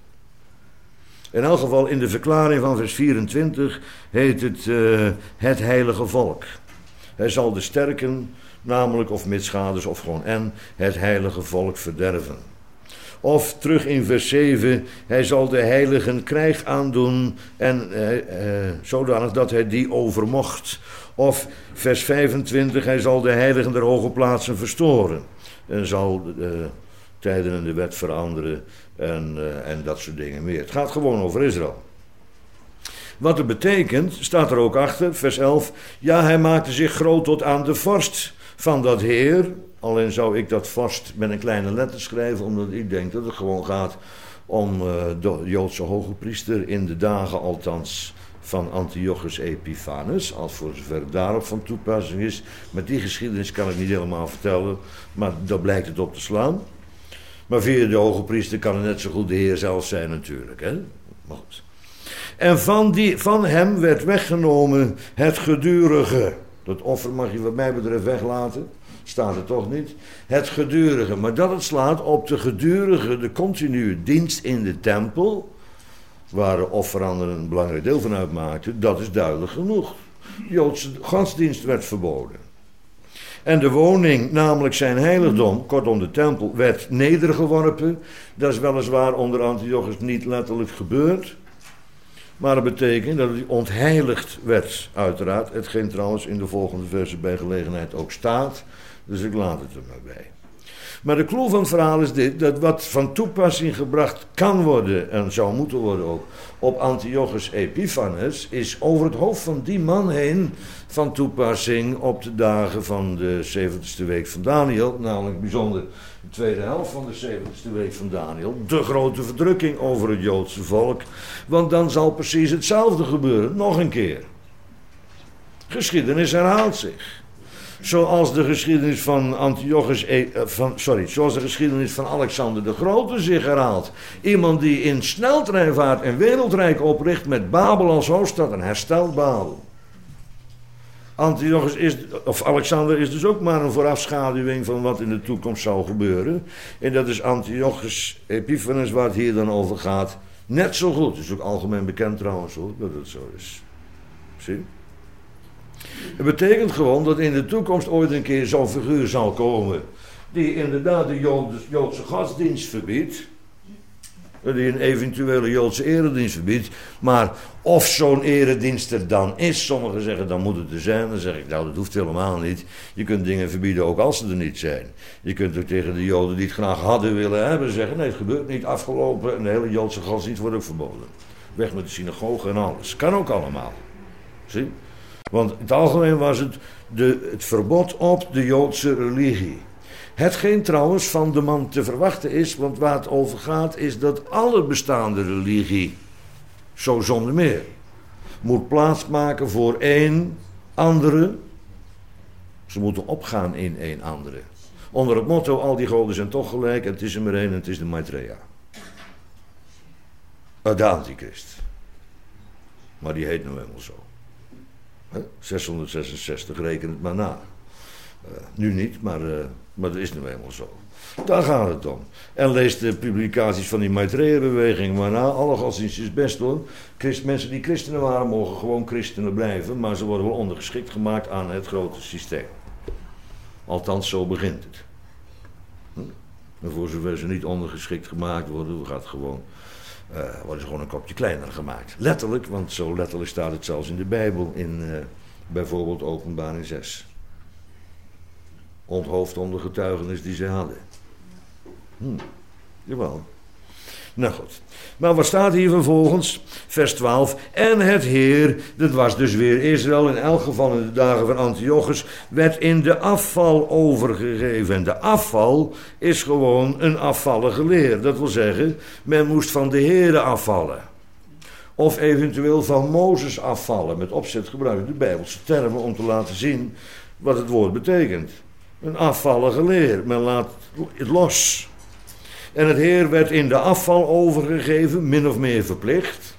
In elk geval in de verklaring van vers 24 heet het heilige volk. Hij zal de sterken, namelijk of mitschades of gewoon het heilige volk verderven. Of terug in vers 7, hij zal de heiligen krijg aandoen en zodanig dat hij die overmocht. Of vers 25, hij zal de heiligen der hoge plaatsen verstoren en zal de tijden en de wet veranderen en dat soort dingen meer. Het gaat gewoon over Israël. Wat het betekent, staat er ook achter, vers 11. Ja, hij maakte zich groot tot aan de vorst van dat Heer. Alleen zou ik dat vorst met een kleine letter schrijven, omdat ik denk dat het gewoon gaat om de Joodse hoge priester in de dagen althans van Antiochus Epiphanes, als voor zover het daarop van toepassing is. Met die geschiedenis kan ik niet helemaal vertellen, maar daar blijkt het op te slaan. Maar via de hoge priester kan het net zo goed de Heer zelf zijn natuurlijk, hè? Maar goed. En van hem werd weggenomen het gedurige. Dat offer mag je wat mij betreft weglaten. Staat er toch niet. Het gedurige. Maar dat het slaat op de gedurige, de continue dienst in de tempel, waar de offeranden een belangrijk deel van uitmaakten, dat is duidelijk genoeg. De Joodse godsdienst werd verboden. En de woning, namelijk zijn heiligdom, kortom de tempel, werd nedergeworpen. Dat is weliswaar onder Antiochus niet letterlijk gebeurd. Maar dat betekent dat het ontheiligd werd, uiteraard. Hetgeen trouwens in de volgende versen bij gelegenheid ook staat. Dus ik laat het er maar bij. Maar de clue van het verhaal is dit, dat wat van toepassing gebracht kan worden, en zou moeten worden ook, op Antiochus Epiphanes, is over het hoofd van die man heen van toepassing op de dagen van de 70ste week van Daniel, namelijk bijzonder de tweede helft van de 70ste week van Daniel, de grote verdrukking over het Joodse volk, want dan zal precies hetzelfde gebeuren, nog een keer. Geschiedenis herhaalt zich. Zoals de geschiedenis van zoals de geschiedenis van Alexander de Grote zich herhaalt. Iemand die in sneltreinvaart een wereldrijk opricht met Babel als hoofdstad, een hersteld Babel. Alexander is dus ook maar een voorafschaduwing van wat in de toekomst zou gebeuren. En dat is Antiochus Epiphanes, waar het hier dan over gaat, net zo goed. Het is ook algemeen bekend trouwens hoor, dat het zo is. Zie? Het betekent gewoon dat in de toekomst ooit een keer zo'n figuur zal komen die inderdaad de Joodse godsdienst verbiedt. die een eventuele Joodse eredienst verbiedt. Maar of zo'n eredienst er dan is, sommigen zeggen dan moet het er zijn. Dan zeg ik, nou dat hoeft helemaal niet. Je kunt dingen verbieden ook als ze er niet zijn. Je kunt ook tegen de Joden die het graag hadden willen hebben zeggen, nee het gebeurt niet, afgelopen. En de hele Joodse godsdienst wordt ook verboden. Weg met de synagoge en alles. Kan ook allemaal. Zie? Want in het algemeen was het het verbod op de Joodse religie. Hetgeen trouwens van de man te verwachten is, want waar het over gaat is dat alle bestaande religie, zo zonder meer, moet plaatsmaken voor één andere. Ze moeten opgaan in één andere. Onder het motto, al die goden zijn toch gelijk en het is er maar één en het is de Maitreya. De antichrist. Maar die heet nou helemaal zo. 666, reken het maar na. Nu niet, maar dat is nu eenmaal zo. Daar gaat het om. En lees de publicaties van die Maitreya-beweging maar na. Alle godsdiensten is best hoor. Mensen die christenen waren mogen gewoon christenen blijven, maar ze worden wel ondergeschikt gemaakt aan het grote systeem. Althans, zo begint het. En voor zover ze niet ondergeschikt gemaakt worden, worden ze gewoon een kopje kleiner gemaakt. Letterlijk, want zo letterlijk staat het zelfs in de Bijbel, in bijvoorbeeld Openbaring 6. Onthoofd om de getuigenis die ze hadden. Jawel. Nou goed. Maar wat staat hier vervolgens? Vers 12. En het Heer, dat was dus weer Israël, in elk geval in de dagen van Antiochus, werd in de afval overgegeven. En de afval is gewoon een afvallige leer. Dat wil zeggen, men moest van de Heere afvallen. Of eventueel van Mozes afvallen. Met opzet gebruiken de Bijbelse termen om te laten zien wat het woord betekent. Een afvallige leer. Men laat het los. En het Heer werd in de afval overgegeven, min of meer verplicht.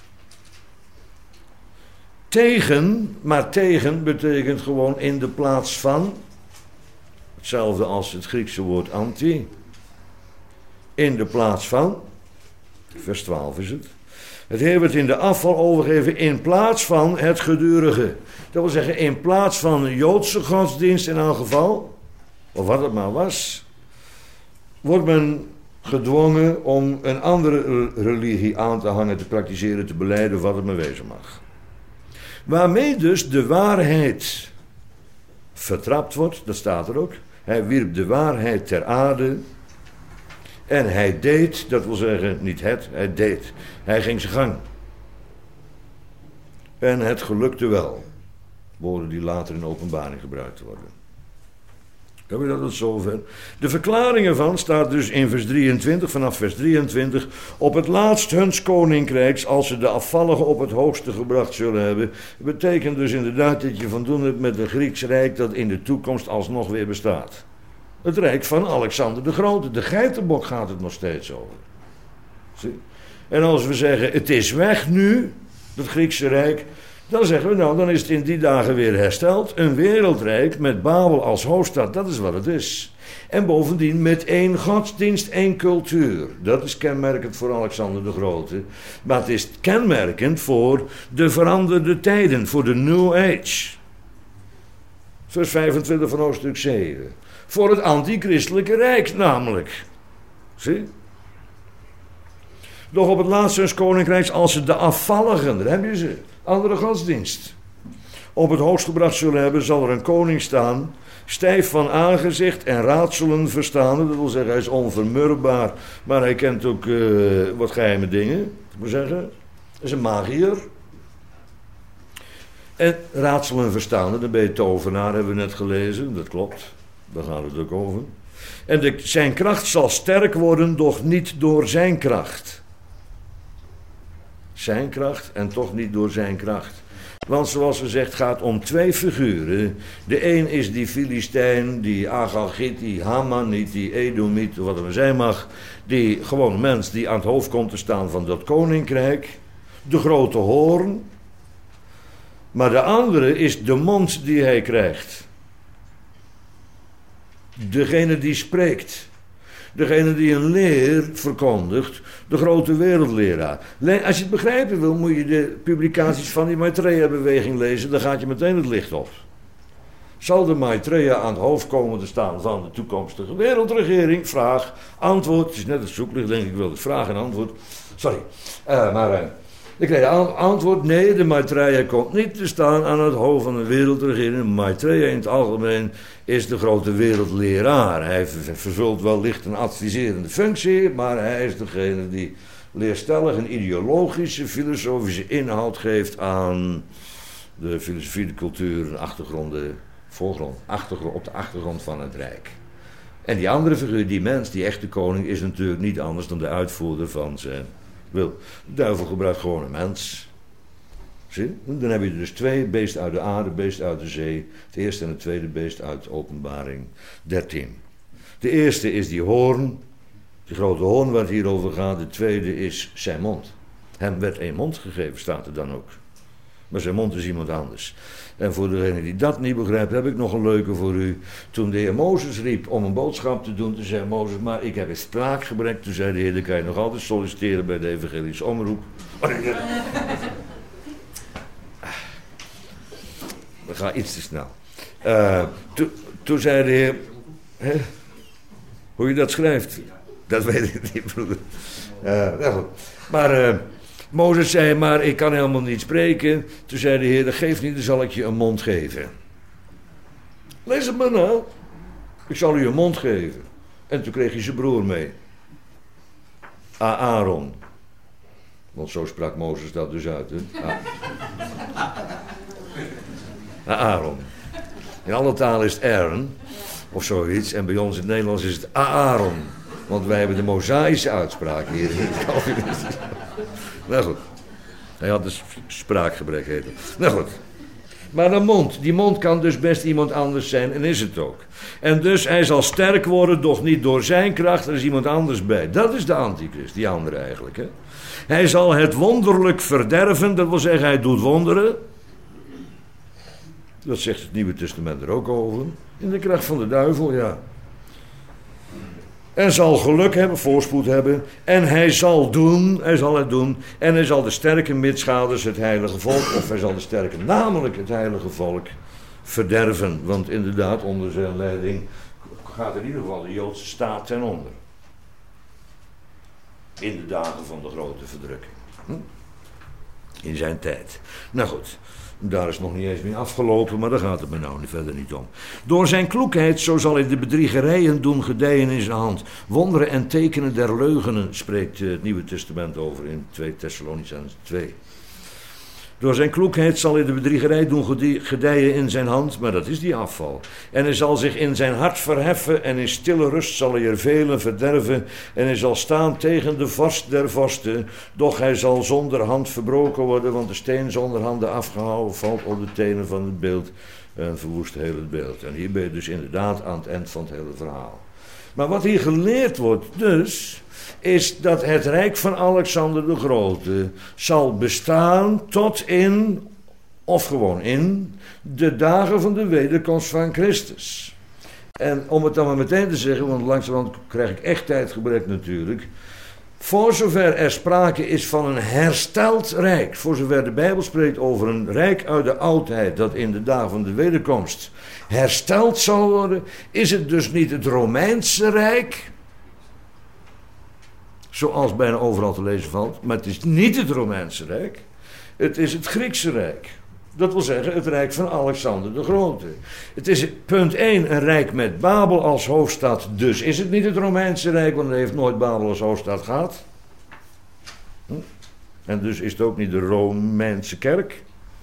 Maar tegen betekent gewoon in de plaats van. Hetzelfde als het Griekse woord anti. In de plaats van. Vers 12 is het. Het Heer werd in de afval overgegeven in plaats van het gedurige. Dat wil zeggen in plaats van een Joodse godsdienst in elk geval. Of wat het maar was. Wordt men gedwongen om een andere religie aan te hangen, te praktiseren, te belijden, wat het maar wezen mag. Waarmee dus de waarheid vertrapt wordt, dat staat er ook. Hij wierp de waarheid ter aarde en hij deed, dat wil zeggen niet hij deed. Hij ging zijn gang. En het gelukte wel. Woorden die later in openbaring gebruikt worden. Heb je dat tot zover? De verklaring ervan staat dus in vers 23, vanaf vers 23. Op het laatst huns koninkrijks, als ze de afvalligen op het hoogste gebracht zullen hebben. Dat betekent dus inderdaad dat je van doen hebt met een Grieks rijk dat in de toekomst alsnog weer bestaat. Het rijk van Alexander de Grote. De geitenbok gaat het nog steeds over. Zie? En als we zeggen, het is weg nu, dat Griekse rijk, dan zeggen we, nou, dan is het in die dagen weer hersteld. Een wereldrijk met Babel als hoofdstad, dat is wat het is. En bovendien met één godsdienst, één cultuur. Dat is kenmerkend voor Alexander de Grote. Maar het is kenmerkend voor de veranderde tijden, voor de New Age. Vers 25 van hoofdstuk 7. Voor het antichristelijke rijk namelijk. Zie? Doch op het laatste huns koninkrijks, als ze de afvalligen, daar heb je ze, andere godsdienst, op het hoogst gebracht zullen hebben, zal er een koning staan, stijf van aangezicht en raadselen verstaande. Dat wil zeggen, hij is onvermurwbaar, maar hij kent ook wat geheime dingen. Ik moet zeggen, hij is een magier. En raadselen verstaande, dan ben je tovenaar, hebben we net gelezen, dat klopt, daar gaat het ook over. En zijn kracht zal sterk worden, doch niet door zijn kracht. Zijn kracht en toch niet door zijn kracht. Want zoals gezegd gaat om twee figuren. De een is die Filistijn, die Agagit, die Hamanit, die Edomiet, wat er maar zijn mag. Die gewoon mens die aan het hoofd komt te staan van dat koninkrijk. De grote hoorn. Maar de andere is de mond die hij krijgt. Degene die spreekt. Degene die een leer verkondigt, de grote wereldleraar. Als je het begrijpen wil, moet je de publicaties van die Maitreya-beweging lezen, dan gaat je meteen het licht op. zal de Maitreya aan het hoofd komen te staan van de toekomstige wereldregering? Vraag, antwoord. Het is net het zoeklicht, denk ik wel. Dus vraag en antwoord. Sorry. Ik kreeg antwoord, nee, de Maitreya komt niet te staan aan het hoofd van een wereldregering. Maitreya in het algemeen is de grote wereldleraar. Hij vervult wellicht een adviserende functie, maar hij is degene die leerstellig een ideologische, filosofische inhoud geeft aan de filosofie, de cultuur en achtergronden, op de achtergrond van het Rijk. En die andere figuur, die mens, die echte koning, is natuurlijk niet anders dan de uitvoerder van zijn wil. De duivel gebruikt gewoon een mens. Zie? Dan heb je dus 2, beest uit de aarde, beest uit de zee. Het eerste en het tweede beest uit Openbaring 13. De eerste is die hoorn, die grote hoorn waar het hier over gaat. De tweede is zijn mond. Hem werd 1 mond gegeven, staat er dan ook. Maar zijn mond is iemand anders. En voor degene die dat niet begrijpt, heb ik nog een leuke voor u. Toen de heer Mozes riep om een boodschap te doen, toen zei Mozes, maar ik heb een spraakgebrek. Toen zei de heer, dan kan je nog altijd solliciteren bij de evangelische omroep. Dat gaat iets te snel. Toen zei de heer, hoe je dat schrijft, dat weet ik niet, broeder. Maar Mozes zei, maar ik kan helemaal niet spreken. Toen zei de heer, dat geeft niet, dan zal ik je een mond geven. Lees het maar nou. Ik zal u een mond geven. En toen kreeg hij zijn broer mee. Aaron. Want zo sprak Mozes dat dus uit, hè. Aaron. In alle talen is het Aaron, of zoiets. En bij ons in het Nederlands is het Aaron. Want wij hebben de Mosaïsche uitspraak hier in het Calvinisme. Nou goed. Hij had dus spraakgebrek heten. Nou goed. Maar de mond. Die mond kan dus best iemand anders zijn en is het ook. En dus hij zal sterk worden, doch niet door zijn kracht. Er is iemand anders bij. Dat is de antichrist, die andere eigenlijk. Hè? Hij zal het wonderlijk verderven. Dat wil zeggen, hij doet wonderen. Dat zegt het Nieuwe Testament er ook over. In de kracht van de duivel, ja. En zal geluk hebben, voorspoed hebben. En hij zal het doen. En hij zal de sterke mitsgaders, het heilige volk, of hij zal de sterke, namelijk het heilige volk, verderven. Want inderdaad, onder zijn leiding gaat in ieder geval de Joodse staat ten onder. In de dagen van de grote verdrukking. In zijn tijd. Nou goed. Daar is nog niet eens mee afgelopen, maar daar gaat het me nou verder niet om. Door zijn kloekheid, zo zal hij de bedriegerijen doen gedijen in zijn hand. Wonderen en tekenen der leugenen, spreekt het Nieuwe Testament over in 2 Thessalonicenzen 2. Door zijn kloekheid zal hij de bedriegerij doen gedijen in zijn hand, maar dat is die afval. En hij zal zich in zijn hart verheffen en in stille rust zal hij er velen verderven. En hij zal staan tegen de vorst der vorsten, doch hij zal zonder hand verbroken worden, want de steen zonder handen afgehouden valt op de tenen van het beeld en verwoest heel het beeld. En hier ben je dus inderdaad aan het eind van het hele verhaal. Maar wat hier geleerd wordt dus, is dat het rijk van Alexander de Grote zal bestaan tot in, of gewoon in, de dagen van de wederkomst van Christus. En om het dan maar meteen te zeggen, want langzamerhand krijg ik echt tijdgebrek natuurlijk. Voor zover er sprake is van een hersteld rijk, voor zover de Bijbel spreekt over een rijk uit de oudheid dat in de dagen van de wederkomst hersteld zal worden, is het dus niet het Romeinse Rijk, zoals bijna overal te lezen valt, maar het is niet het Romeinse Rijk, het is het Griekse Rijk. Dat wil zeggen het Rijk van Alexander de Grote. Het is punt 1 een rijk met Babel als hoofdstad, dus is het niet het Romeinse Rijk, want het heeft nooit Babel als hoofdstad gehad. En dus is het ook niet de Romeinse kerk.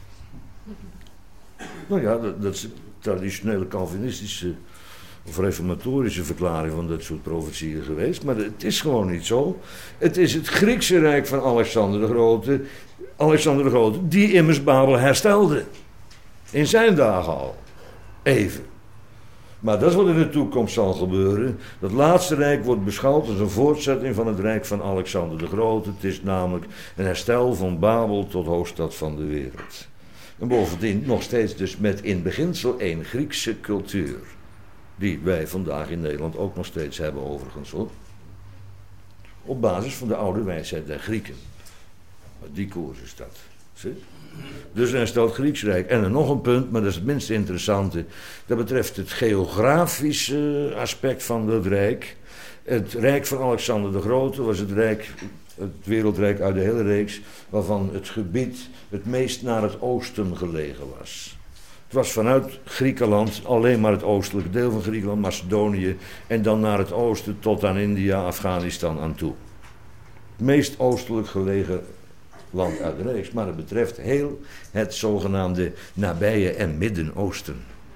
Nou ja, dat is de traditionele Calvinistische of reformatorische verklaring van dat soort profetieën geweest. Maar het is gewoon niet zo. Het is het Griekse Rijk van Alexander de Grote. Alexander de Grote, die immers Babel herstelde. In zijn dagen al. Even. Maar dat is wat in de toekomst zal gebeuren. Dat laatste rijk wordt beschouwd als een voortzetting van het rijk van Alexander de Grote. Het is namelijk een herstel van Babel tot hoofdstad van de wereld. En bovendien nog steeds dus met in beginsel een Griekse cultuur. Die wij vandaag in Nederland ook nog steeds hebben overigens hoor. Op basis van de oude wijsheid der Grieken. Maar die koers is dat. Zie? Dus hij stelt Grieks Rijk. En dan nog een punt, maar dat is het minst interessante. Dat betreft het geografische aspect van dat rijk. Het rijk van Alexander de Grote was het wereldrijk uit de hele reeks, waarvan het gebied het meest naar het oosten gelegen was. Het was vanuit Griekenland alleen maar het oostelijke deel van Griekenland, Macedonië, en dan naar het oosten tot aan India, Afghanistan aan toe. Het meest oostelijk gelegen land uit de reeks, maar het betreft heel het zogenaamde nabije en Midden-Oosten.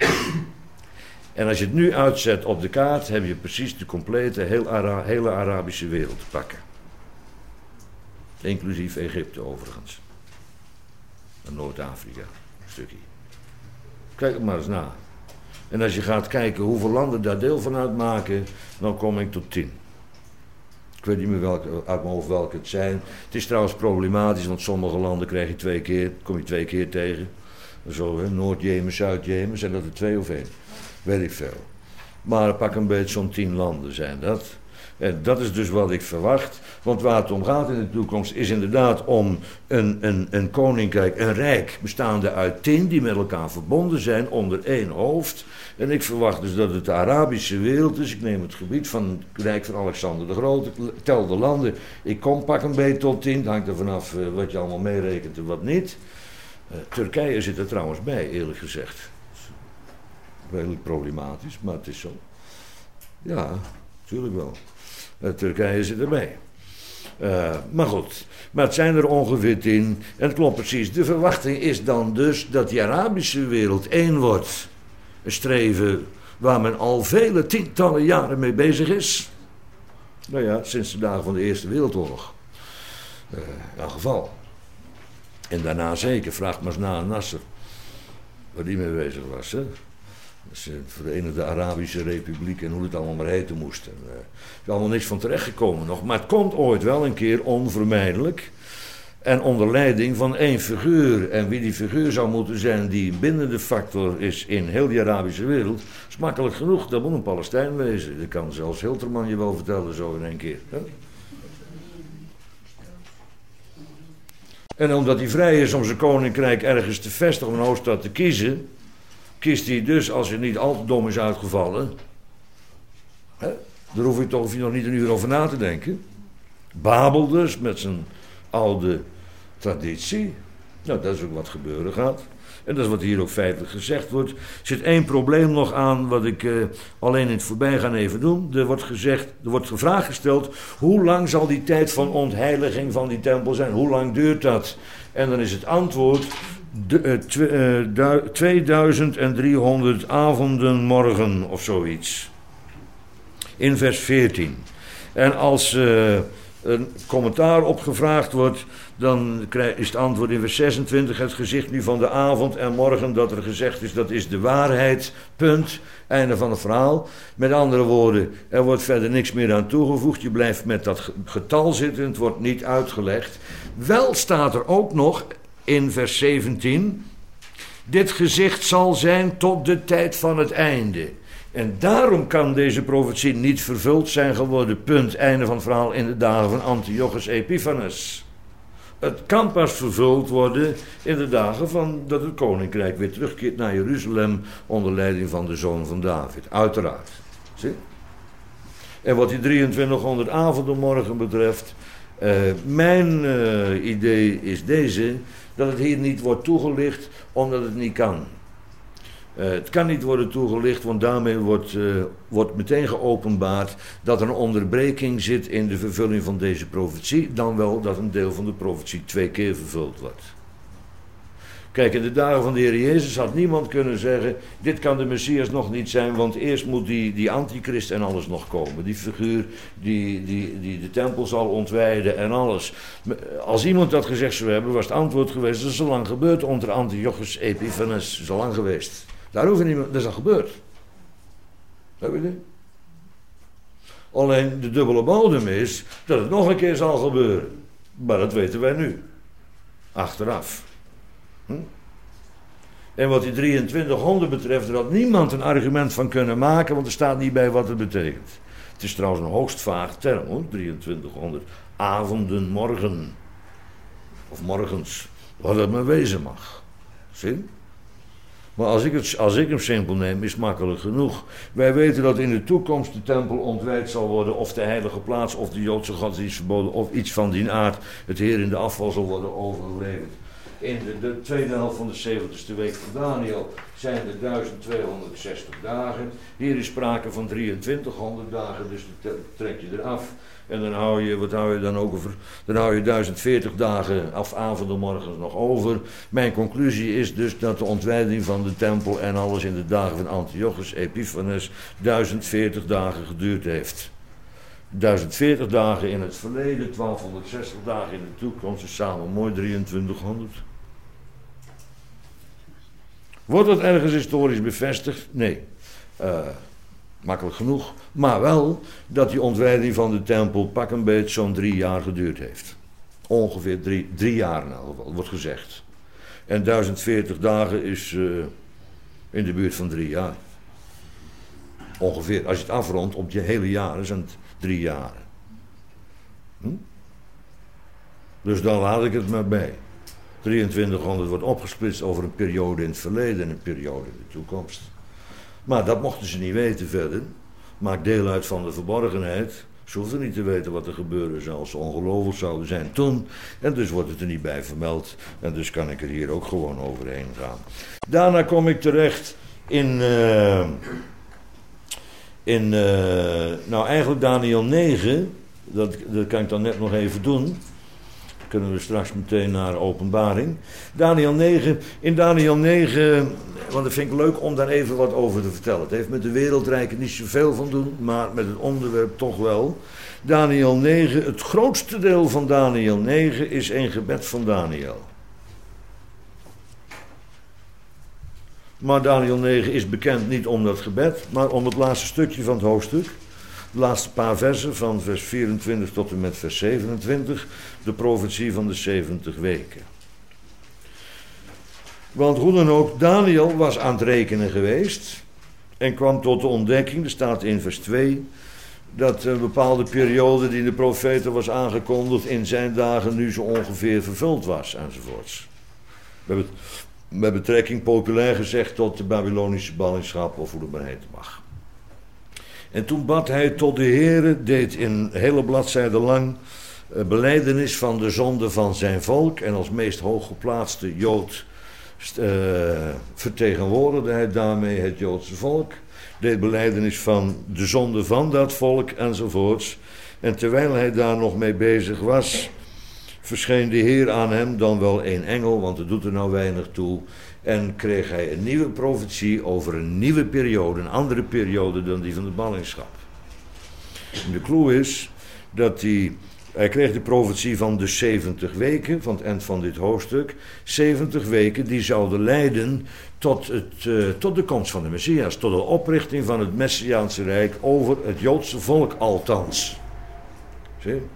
En als je het nu uitzet op de kaart, heb je precies de complete, hele Arabische wereld te pakken. Inclusief Egypte overigens. En Noord-Afrika, een stukje. Kijk het maar eens na. En als je gaat kijken hoeveel landen daar deel van uitmaken, dan kom ik tot 10. Ik weet niet meer uit mijn hoofd welke het zijn. Het is trouwens problematisch, want sommige landen krijg je kom je 2 keer tegen. Zo, Noord-Jemen, Zuid-Jemen, zijn dat er 2 of 1? Weet ik veel. Maar pak een beetje zo'n 10 landen zijn dat. En dat is dus wat ik verwacht. Want waar het om gaat in de toekomst is inderdaad om een koninkrijk, een rijk bestaande uit 10 die met elkaar verbonden zijn onder 1 hoofd. En ik verwacht dus dat het de Arabische wereld is. Ik neem het gebied van het rijk van Alexander de Grote, tel de landen. Ik pak een beetje tot 10, het hangt er vanaf wat je allemaal meerekent en wat niet. Turkije zit er trouwens bij, eerlijk gezegd. Redelijk problematisch, maar het is zo. Ja, natuurlijk wel. Turkije zit erbij. Maar goed, maar het zijn er ongeveer 10. En het klopt precies. De verwachting is dan dus dat die Arabische wereld 1 wordt. Een streven waar men al vele tientallen jaren mee bezig is. Nou ja, sinds de dagen van de Eerste Wereldoorlog. In elk geval. En daarna zeker, vraag maar eens na aan Nasser. Waar die mee bezig was, hè. De Verenigde Arabische Republiek en hoe het allemaal maar heten moest. Er is allemaal niks van terechtgekomen nog. Maar het komt ooit wel een keer onvermijdelijk. En onder leiding van 1 figuur. En wie die figuur zou moeten zijn die bindende factor is in heel die Arabische wereld, is makkelijk genoeg. Dat moet een Palestijn wezen. Dat kan zelfs Hilterman je wel vertellen zo in 1 keer. Hè? En omdat hij vrij is om zijn koninkrijk ergens te vestigen, om een hoofdstad te kiezen, kiest hij dus, als hij niet al te dom is uitgevallen, hè, daar hoef je nog niet een uur over na te denken. Babel dus, met zijn oude traditie. Nou, dat is ook wat gebeuren gaat. En dat is wat hier ook feitelijk gezegd wordt. Er zit 1 probleem nog aan, wat ik alleen in het voorbijgaan even doe. Er wordt de vraag gesteld, hoe lang zal die tijd van ontheiliging van die tempel zijn? Hoe lang duurt dat? En dan is het antwoord 2300 avonden morgen of zoiets. In vers 14. En als een commentaar op gevraagd wordt, dan is het antwoord in vers 26, het gezicht nu van de avond en morgen dat er gezegd is, dat is de waarheid, punt, einde van het verhaal. Met andere woorden, er wordt verder niks meer aan toegevoegd, je blijft met dat getal zitten, het wordt niet uitgelegd. Wel staat er ook nog in vers 17, dit gezicht zal zijn tot de tijd van het einde. En daarom kan deze profetie niet vervuld zijn geworden, punt, einde van het verhaal, in de dagen van Antiochus Epiphanes. Het kan pas vervuld worden in de dagen van dat het koninkrijk weer terugkeert naar Jeruzalem onder leiding van de zoon van David, uiteraard. Zie? En wat die 2300 avonden morgen betreft, mijn idee is deze, dat het hier niet wordt toegelicht omdat het niet kan. Het kan niet worden toegelicht, want daarmee wordt meteen geopenbaard dat er een onderbreking zit in de vervulling van deze profetie, dan wel dat een deel van de profetie 2 keer vervuld wordt. Kijk, in de dagen van de Heer Jezus had niemand kunnen zeggen, dit kan de Messias nog niet zijn, want eerst moet die antichrist en alles nog komen. Die figuur die de tempel zal ontwijden en alles. Als iemand dat gezegd zou hebben, was het antwoord geweest, dat is al lang gebeurd onder Antiochus Epiphanes, dat is al lang geweest. Daar hoeft niemand, dat is al gebeurd. Heb je dit? Alleen de dubbele bodem is dat het nog een keer zal gebeuren. Maar dat weten wij nu. Achteraf. En wat die 2300 betreft, er had niemand een argument van kunnen maken, want er staat niet bij wat het betekent. Het is trouwens een hoogst vaag term, hoor, 2300 avonden morgen. Of morgens. Wat het maar wezen mag. Zie? Maar als ik hem simpel neem, is het makkelijk genoeg. Wij weten dat in de toekomst de tempel ontwijd zal worden, of de heilige plaats, of de Joodse godsdienst verboden, of iets van die aard. Het Heer in de afval zal worden overgeleverd. In de tweede helft van de 70ste week van Daniel zijn er 1260 dagen. Hier is sprake van 2300 dagen, dus dat trek je eraf. En dan hou je, wat hou je dan ook over? Dan hou je 1040 dagen af avonden morgens nog over. Mijn conclusie is dus dat de ontwijding van de tempel en alles in de dagen van Antiochus Epiphanes 1040 dagen geduurd heeft. 1040 dagen in het verleden, 1260 dagen in de toekomst, is samen mooi 2300. Wordt dat ergens historisch bevestigd? Nee. Makkelijk genoeg. Maar wel dat die ontwijding van de tempel pak een beetje zo'n 3 jaar geduurd heeft. Ongeveer 3 jaar in elk geval, wordt gezegd. En 1040 dagen is in de buurt van 3 jaar. Ongeveer, als je het afrondt op je hele jaren, zijn het 3 jaren. Dus dan laat ik het maar bij. 2300 wordt opgesplitst over een periode in het verleden en een periode in de toekomst. Maar dat mochten ze niet weten verder. Maakt deel uit van de verborgenheid. Ze hoefden niet te weten wat er gebeuren zou als ze ongelovig zouden zijn toen. En dus wordt het er niet bij vermeld. En dus kan ik er hier ook gewoon overheen gaan. Daarna kom ik terecht in nou eigenlijk Daniel 9. Dat kan ik dan net nog even doen. Kunnen we straks meteen naar Openbaring. Daniel 9. In Daniel 9, want dat vind ik leuk om daar even wat over te vertellen. Het heeft met de wereldrijken niet zoveel van doen, maar met het onderwerp toch wel. Daniel 9, het grootste deel van Daniel 9 is een gebed van Daniel. Maar Daniel 9 is bekend niet om dat gebed, maar om het laatste stukje van het hoofdstuk. De laatste paar versen van vers 24 tot en met vers 27, de profetie van de 70 weken. Want hoe dan ook, Daniel was aan het rekenen geweest en kwam tot de ontdekking, er staat in vers 2, dat een bepaalde periode die de profeten was aangekondigd in zijn dagen nu zo ongeveer vervuld was enzovoorts. Met betrekking populair gezegd tot de Babylonische ballingschap of hoe het maar heten mag. En toen bad hij tot de Heere, deed in een hele bladzijde lang belijdenis van de zonde van zijn volk. En als meest hooggeplaatste Jood vertegenwoordigde hij daarmee het Joodse volk. Deed belijdenis van de zonde van dat volk enzovoorts. En terwijl hij daar nog mee bezig was, verscheen de Heer aan hem, dan wel een engel, want het doet er nou weinig toe. En kreeg hij een nieuwe profetie over een nieuwe periode, een andere periode dan die van de ballingschap. En de clue is dat hij kreeg de profetie van de 70 weken, van het eind van dit hoofdstuk. 70 weken die zouden leiden tot de komst van de Messias, tot de oprichting van het Messiaanse Rijk over het Joodse volk althans. Zie je?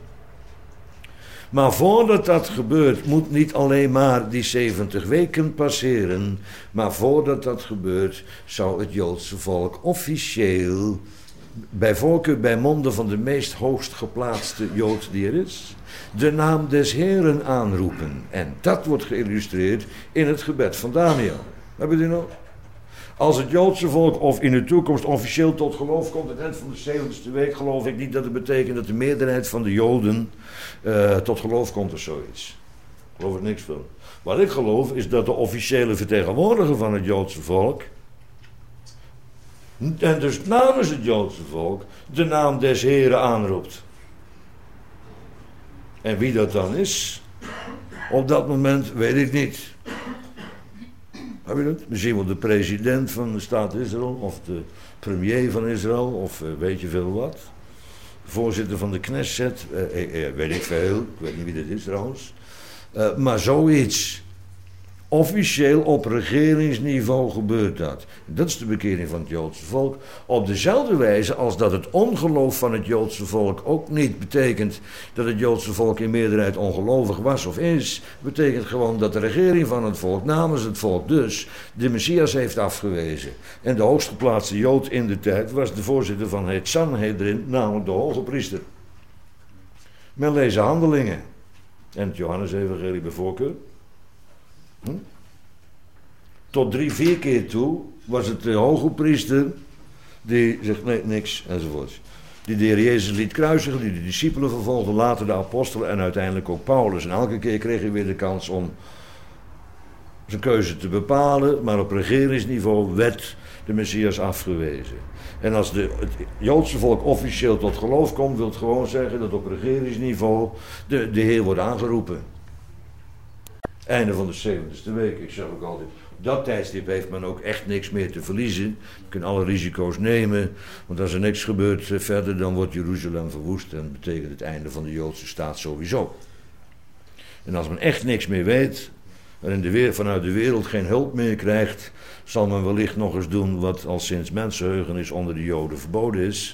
Maar voordat dat gebeurt, moet niet alleen maar die 70 weken passeren, maar voordat dat gebeurt, zou het Joodse volk officieel, bij voorkeur bij monden van de meest hoogst geplaatste Jood die er is, de naam des Heeren aanroepen. En dat wordt geïllustreerd in het gebed van Daniel. Hebben jullie nog? Als het Joodse volk of in de toekomst officieel tot geloof komt, het eind van de 70ste week, geloof ik niet dat het betekent dat de meerderheid van de Joden tot geloof komt of zoiets. Daar geloof ik niks van. Wat ik geloof is dat de officiële vertegenwoordiger van het Joodse volk, en dus namens het Joodse volk, de naam des Heren aanroept. En wie dat dan is, op dat moment weet ik niet. Heb je dat? Misschien wel de president van de staat Israël, of de premier van Israël, of weet je veel wat. Voorzitter van de Knesset, weet ik veel, ik weet niet wie dat is trouwens. Maar zoiets. Officieel op regeringsniveau gebeurt dat. Dat is de bekering van het Joodse volk. Op dezelfde wijze als dat het ongeloof van het Joodse volk ook niet betekent dat het Joodse volk in meerderheid ongelovig was of is. Betekent gewoon dat de regering van het volk, namens het volk dus, de Messias heeft afgewezen. En de hoogstgeplaatste Jood in de tijd was de voorzitter van het Sanhedrin, namelijk de hoge priester. Men leest Handelingen en het Johannesevangelie bij voorkeur. Tot 3-4 keer toe was het de hoge priester die zegt nee, niks enzovoort. Die de Heer Jezus liet kruisigen, die de discipelen vervolgde, later de apostelen en uiteindelijk ook Paulus. En elke keer kreeg hij weer de kans om zijn keuze te bepalen, maar op regeringsniveau werd de Messias afgewezen. En als het Joodse volk officieel tot geloof komt, wil het gewoon zeggen dat op regeringsniveau de Heer wordt aangeroepen. Einde van de 70ste week. Ik zeg ook altijd, op dat tijdstip heeft men ook echt niks meer te verliezen. Je kunt alle risico's nemen, want als er niks gebeurt verder, dan wordt Jeruzalem verwoest en dat betekent het einde van de Joodse staat sowieso. En als men echt niks meer weet, en vanuit de wereld geen hulp meer krijgt, zal men wellicht nog eens doen wat al sinds mensenheugenis onder de Joden verboden is.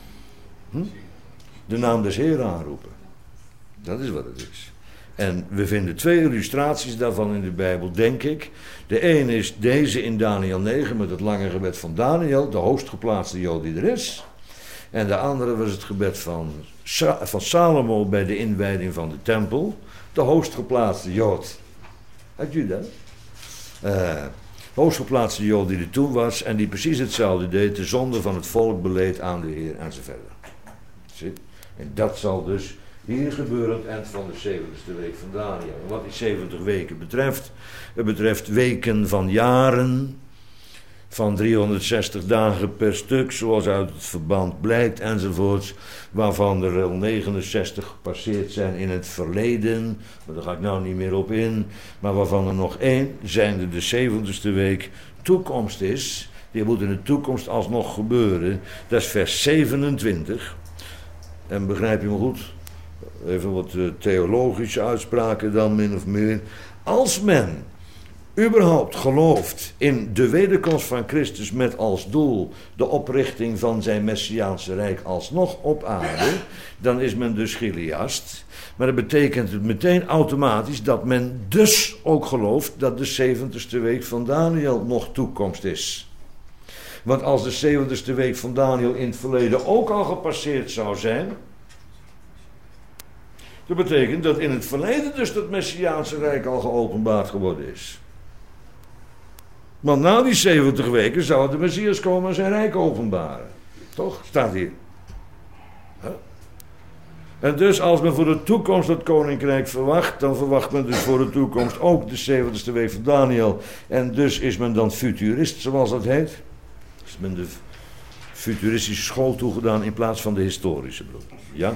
De naam des Heeren aanroepen. Dat is wat het is. En we vinden 2 illustraties daarvan in de Bijbel, denk ik. De een is deze in Daniel 9 met het lange gebed van Daniel, de hoogstgeplaatste Jood die er is. En de andere was het gebed van Salomo bij de inwijding van de tempel, de hoogstgeplaatste Jood uit Juda. Hoogstgeplaatste Jood die er toen was en die precies hetzelfde deed, de zonde van het volk beleed aan de Heer enzovoort. En dat zal dus hier gebeuren aan het eind van de 70ste week van Daniel. En wat die 70 weken betreft, het betreft weken van jaren, van 360 dagen per stuk, zoals uit het verband blijkt enzovoorts, waarvan er al 69 gepasseerd zijn in het verleden, maar daar ga ik nou niet meer op in, maar waarvan er nog 1, zijnde de 70ste week, toekomst is. Die moet in de toekomst alsnog gebeuren. Dat is vers 27. En begrijp je me goed? Even wat theologische uitspraken dan, min of meer. Als men überhaupt gelooft in de wederkomst van Christus met als doel de oprichting van zijn Messiaanse Rijk alsnog op aarde, dan is men dus Chiliast. Maar dat betekent het meteen automatisch dat men dus ook gelooft dat de 70ste week van Daniel nog toekomst is. Want als de 70ste week van Daniel in het verleden ook al gepasseerd zou zijn, dat betekent dat in het verleden dus dat Messiaanse Rijk al geopenbaard geworden is. Want na die 70 weken zou de Messias komen en zijn Rijk openbaren. Toch? Staat hier. Huh? En dus als men voor de toekomst het koninkrijk verwacht, dan verwacht men dus voor de toekomst ook de 70ste week van Daniel. En dus is men dan futurist, zoals dat heet. Is men de futuristische school toegedaan in plaats van de historische, broer. Ja?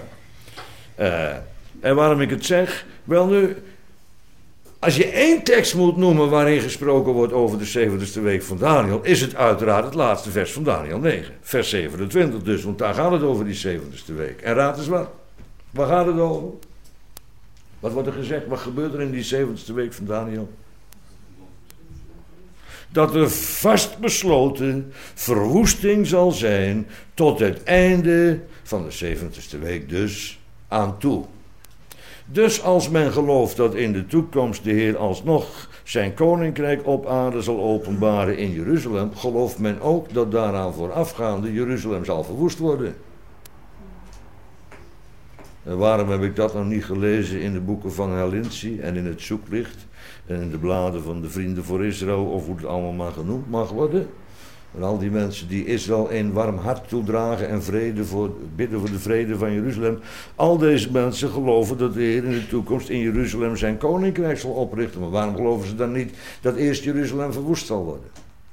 En waarom ik het zeg? Wel nu, als je 1 tekst moet noemen waarin gesproken wordt over de 70ste week van Daniel, is het uiteraard het laatste vers van Daniel 9. Vers 27 dus, want daar gaat het over die 70ste week. En raad eens wat. Waar gaat het over? Wat wordt er gezegd? Wat gebeurt er in die 70ste week van Daniel? Dat er vastbesloten verwoesting zal zijn tot het einde van de 70ste week dus aan toe. Dus als men gelooft dat in de toekomst de Heer alsnog zijn koninkrijk op aarde zal openbaren in Jeruzalem, gelooft men ook dat daaraan voorafgaande Jeruzalem zal verwoest worden. En waarom heb ik dat nog niet gelezen in de boeken van Helinci en in het Zoeklicht en in de bladen van de Vrienden voor Israël, of hoe het allemaal maar genoemd mag worden? En al die mensen die Israël een warm hart toedragen en bidden voor de vrede van Jeruzalem. Al deze mensen geloven dat de Heer in de toekomst in Jeruzalem zijn koninkrijk zal oprichten. Maar waarom geloven ze dan niet dat eerst Jeruzalem verwoest zal worden?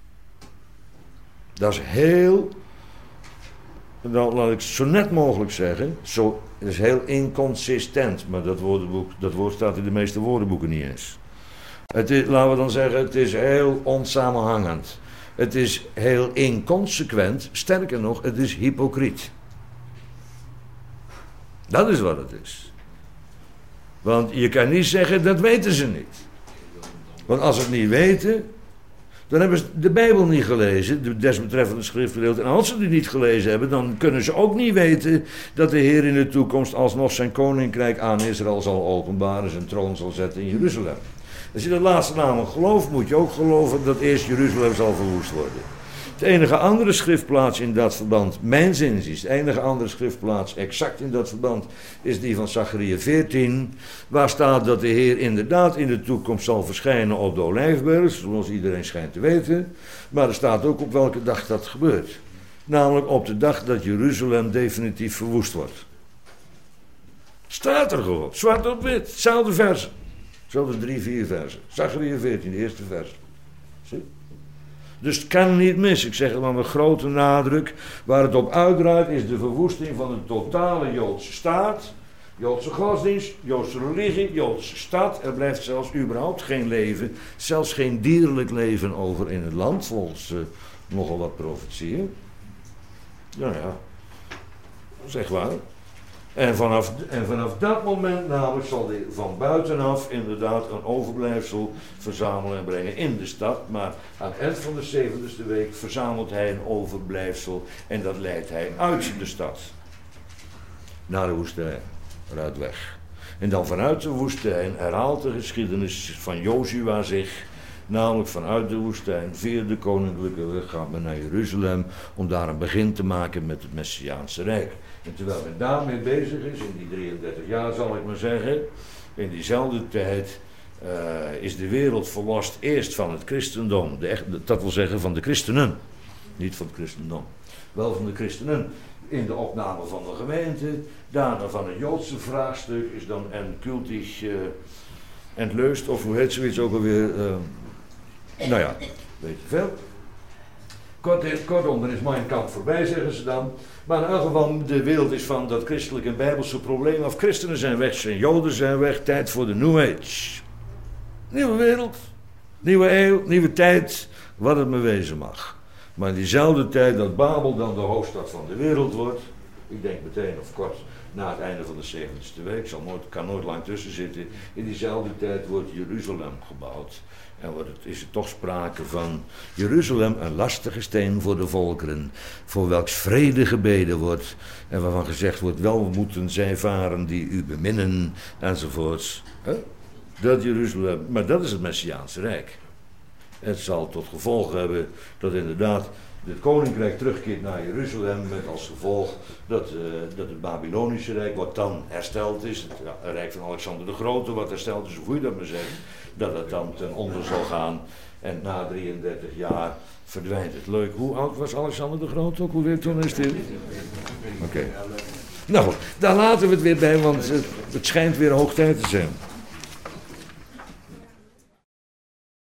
Dat is heel, nou laat ik zo net mogelijk zeggen, dat is heel inconsistent. Maar dat woord staat in de meeste woordenboeken niet eens. Laten we dan zeggen, het is heel onsamenhangend. Het is heel inconsequent, sterker nog, het is hypocriet. Dat is wat het is. Want je kan niet zeggen, dat weten ze niet. Want als ze het niet weten, dan hebben ze de Bijbel niet gelezen, de desbetreffende schriftgedeelte. En als ze die niet gelezen hebben, dan kunnen ze ook niet weten dat de Heer in de toekomst alsnog zijn koninkrijk aan Israël zal openbaren, zijn troon zal zetten in Jeruzalem. Als je dat laatste namelijk gelooft, moet je ook geloven dat eerst Jeruzalem zal verwoest worden. De enige andere schriftplaats in dat verband, mijns inziens, de enige andere schriftplaats exact in dat verband, is die van Zacharia 14, waar staat dat de Heer inderdaad in de toekomst zal verschijnen op de Olijfberg, zoals iedereen schijnt te weten, maar er staat ook op welke dag dat gebeurt. Namelijk op de dag dat Jeruzalem definitief verwoest wordt. Staat er gewoon, zwart op wit, hetzelfde versen. Zelfs 3, 4 versen. Zacharia 14, de eerste vers. Zie? Dus het kan niet mis. Ik zeg het maar met grote nadruk. Waar het op uitdraait is de verwoesting van de totale Joodse staat. Joodse godsdienst, Joodse religie, Joodse stad. Er blijft zelfs überhaupt geen leven, zelfs geen dierlijk leven over in het land. Volgens nogal wat profetieën. Nou ja, zeg waar. En vanaf dat moment namelijk zal hij van buitenaf inderdaad een overblijfsel verzamelen en brengen in de stad. Maar aan het eind van de 70ste week verzamelt hij een overblijfsel en dat leidt hij uit de stad. Naar de woestijn, eruit weg. En dan vanuit de woestijn herhaalt de geschiedenis van Jozua zich. Namelijk vanuit de woestijn, via de koninklijke weg gaat men naar Jeruzalem om daar een begin te maken met het Messiaanse Rijk. En terwijl men daarmee bezig is, in die 33 jaar zal ik maar zeggen, in diezelfde tijd is de wereld verlost eerst van het christendom, dat wil zeggen van de christenen, niet van het christendom, wel van de christenen in de opname van de gemeente, daarna van het Joodse vraagstuk is dan en cultisch entleust, of hoe heet zoiets ook alweer, nou ja, weet je veel. Kortom, er is mijn kant voorbij, zeggen ze dan. Maar in elk geval, de wereld is van dat christelijke en bijbelse probleem af. Christenen zijn weg, Joden zijn weg, tijd voor de New Age. Nieuwe wereld, nieuwe eeuw, nieuwe tijd, wat het me wezen mag. Maar in diezelfde tijd dat Babel dan de hoofdstad van de wereld wordt, ik denk meteen of kort na het einde van de 70ste week, kan nooit lang tussen zitten, in diezelfde tijd wordt Jeruzalem gebouwd. En is er toch sprake van Jeruzalem, een lastige steen voor de volkeren, voor welks vrede gebeden wordt, en waarvan gezegd wordt, wel moeten zij varen die u beminnen, enzovoorts. Dat Jeruzalem, maar dat is het Messiaanse Rijk. Het zal tot gevolg hebben dat inderdaad het koninkrijk terugkeert naar Jeruzalem, met als gevolg dat het Babylonische Rijk, wat dan hersteld is, het Rijk van Alexander de Grote, wat hersteld is, hoe je dat maar zegt, dat het dan ten onder zal gaan en na 33 jaar verdwijnt het. Leuk, hoe oud was Alexander de Grote ook? Hoe weer toen is dit? Oké. Nou goed, daar laten we het weer bij, want het schijnt weer hoog tijd te zijn.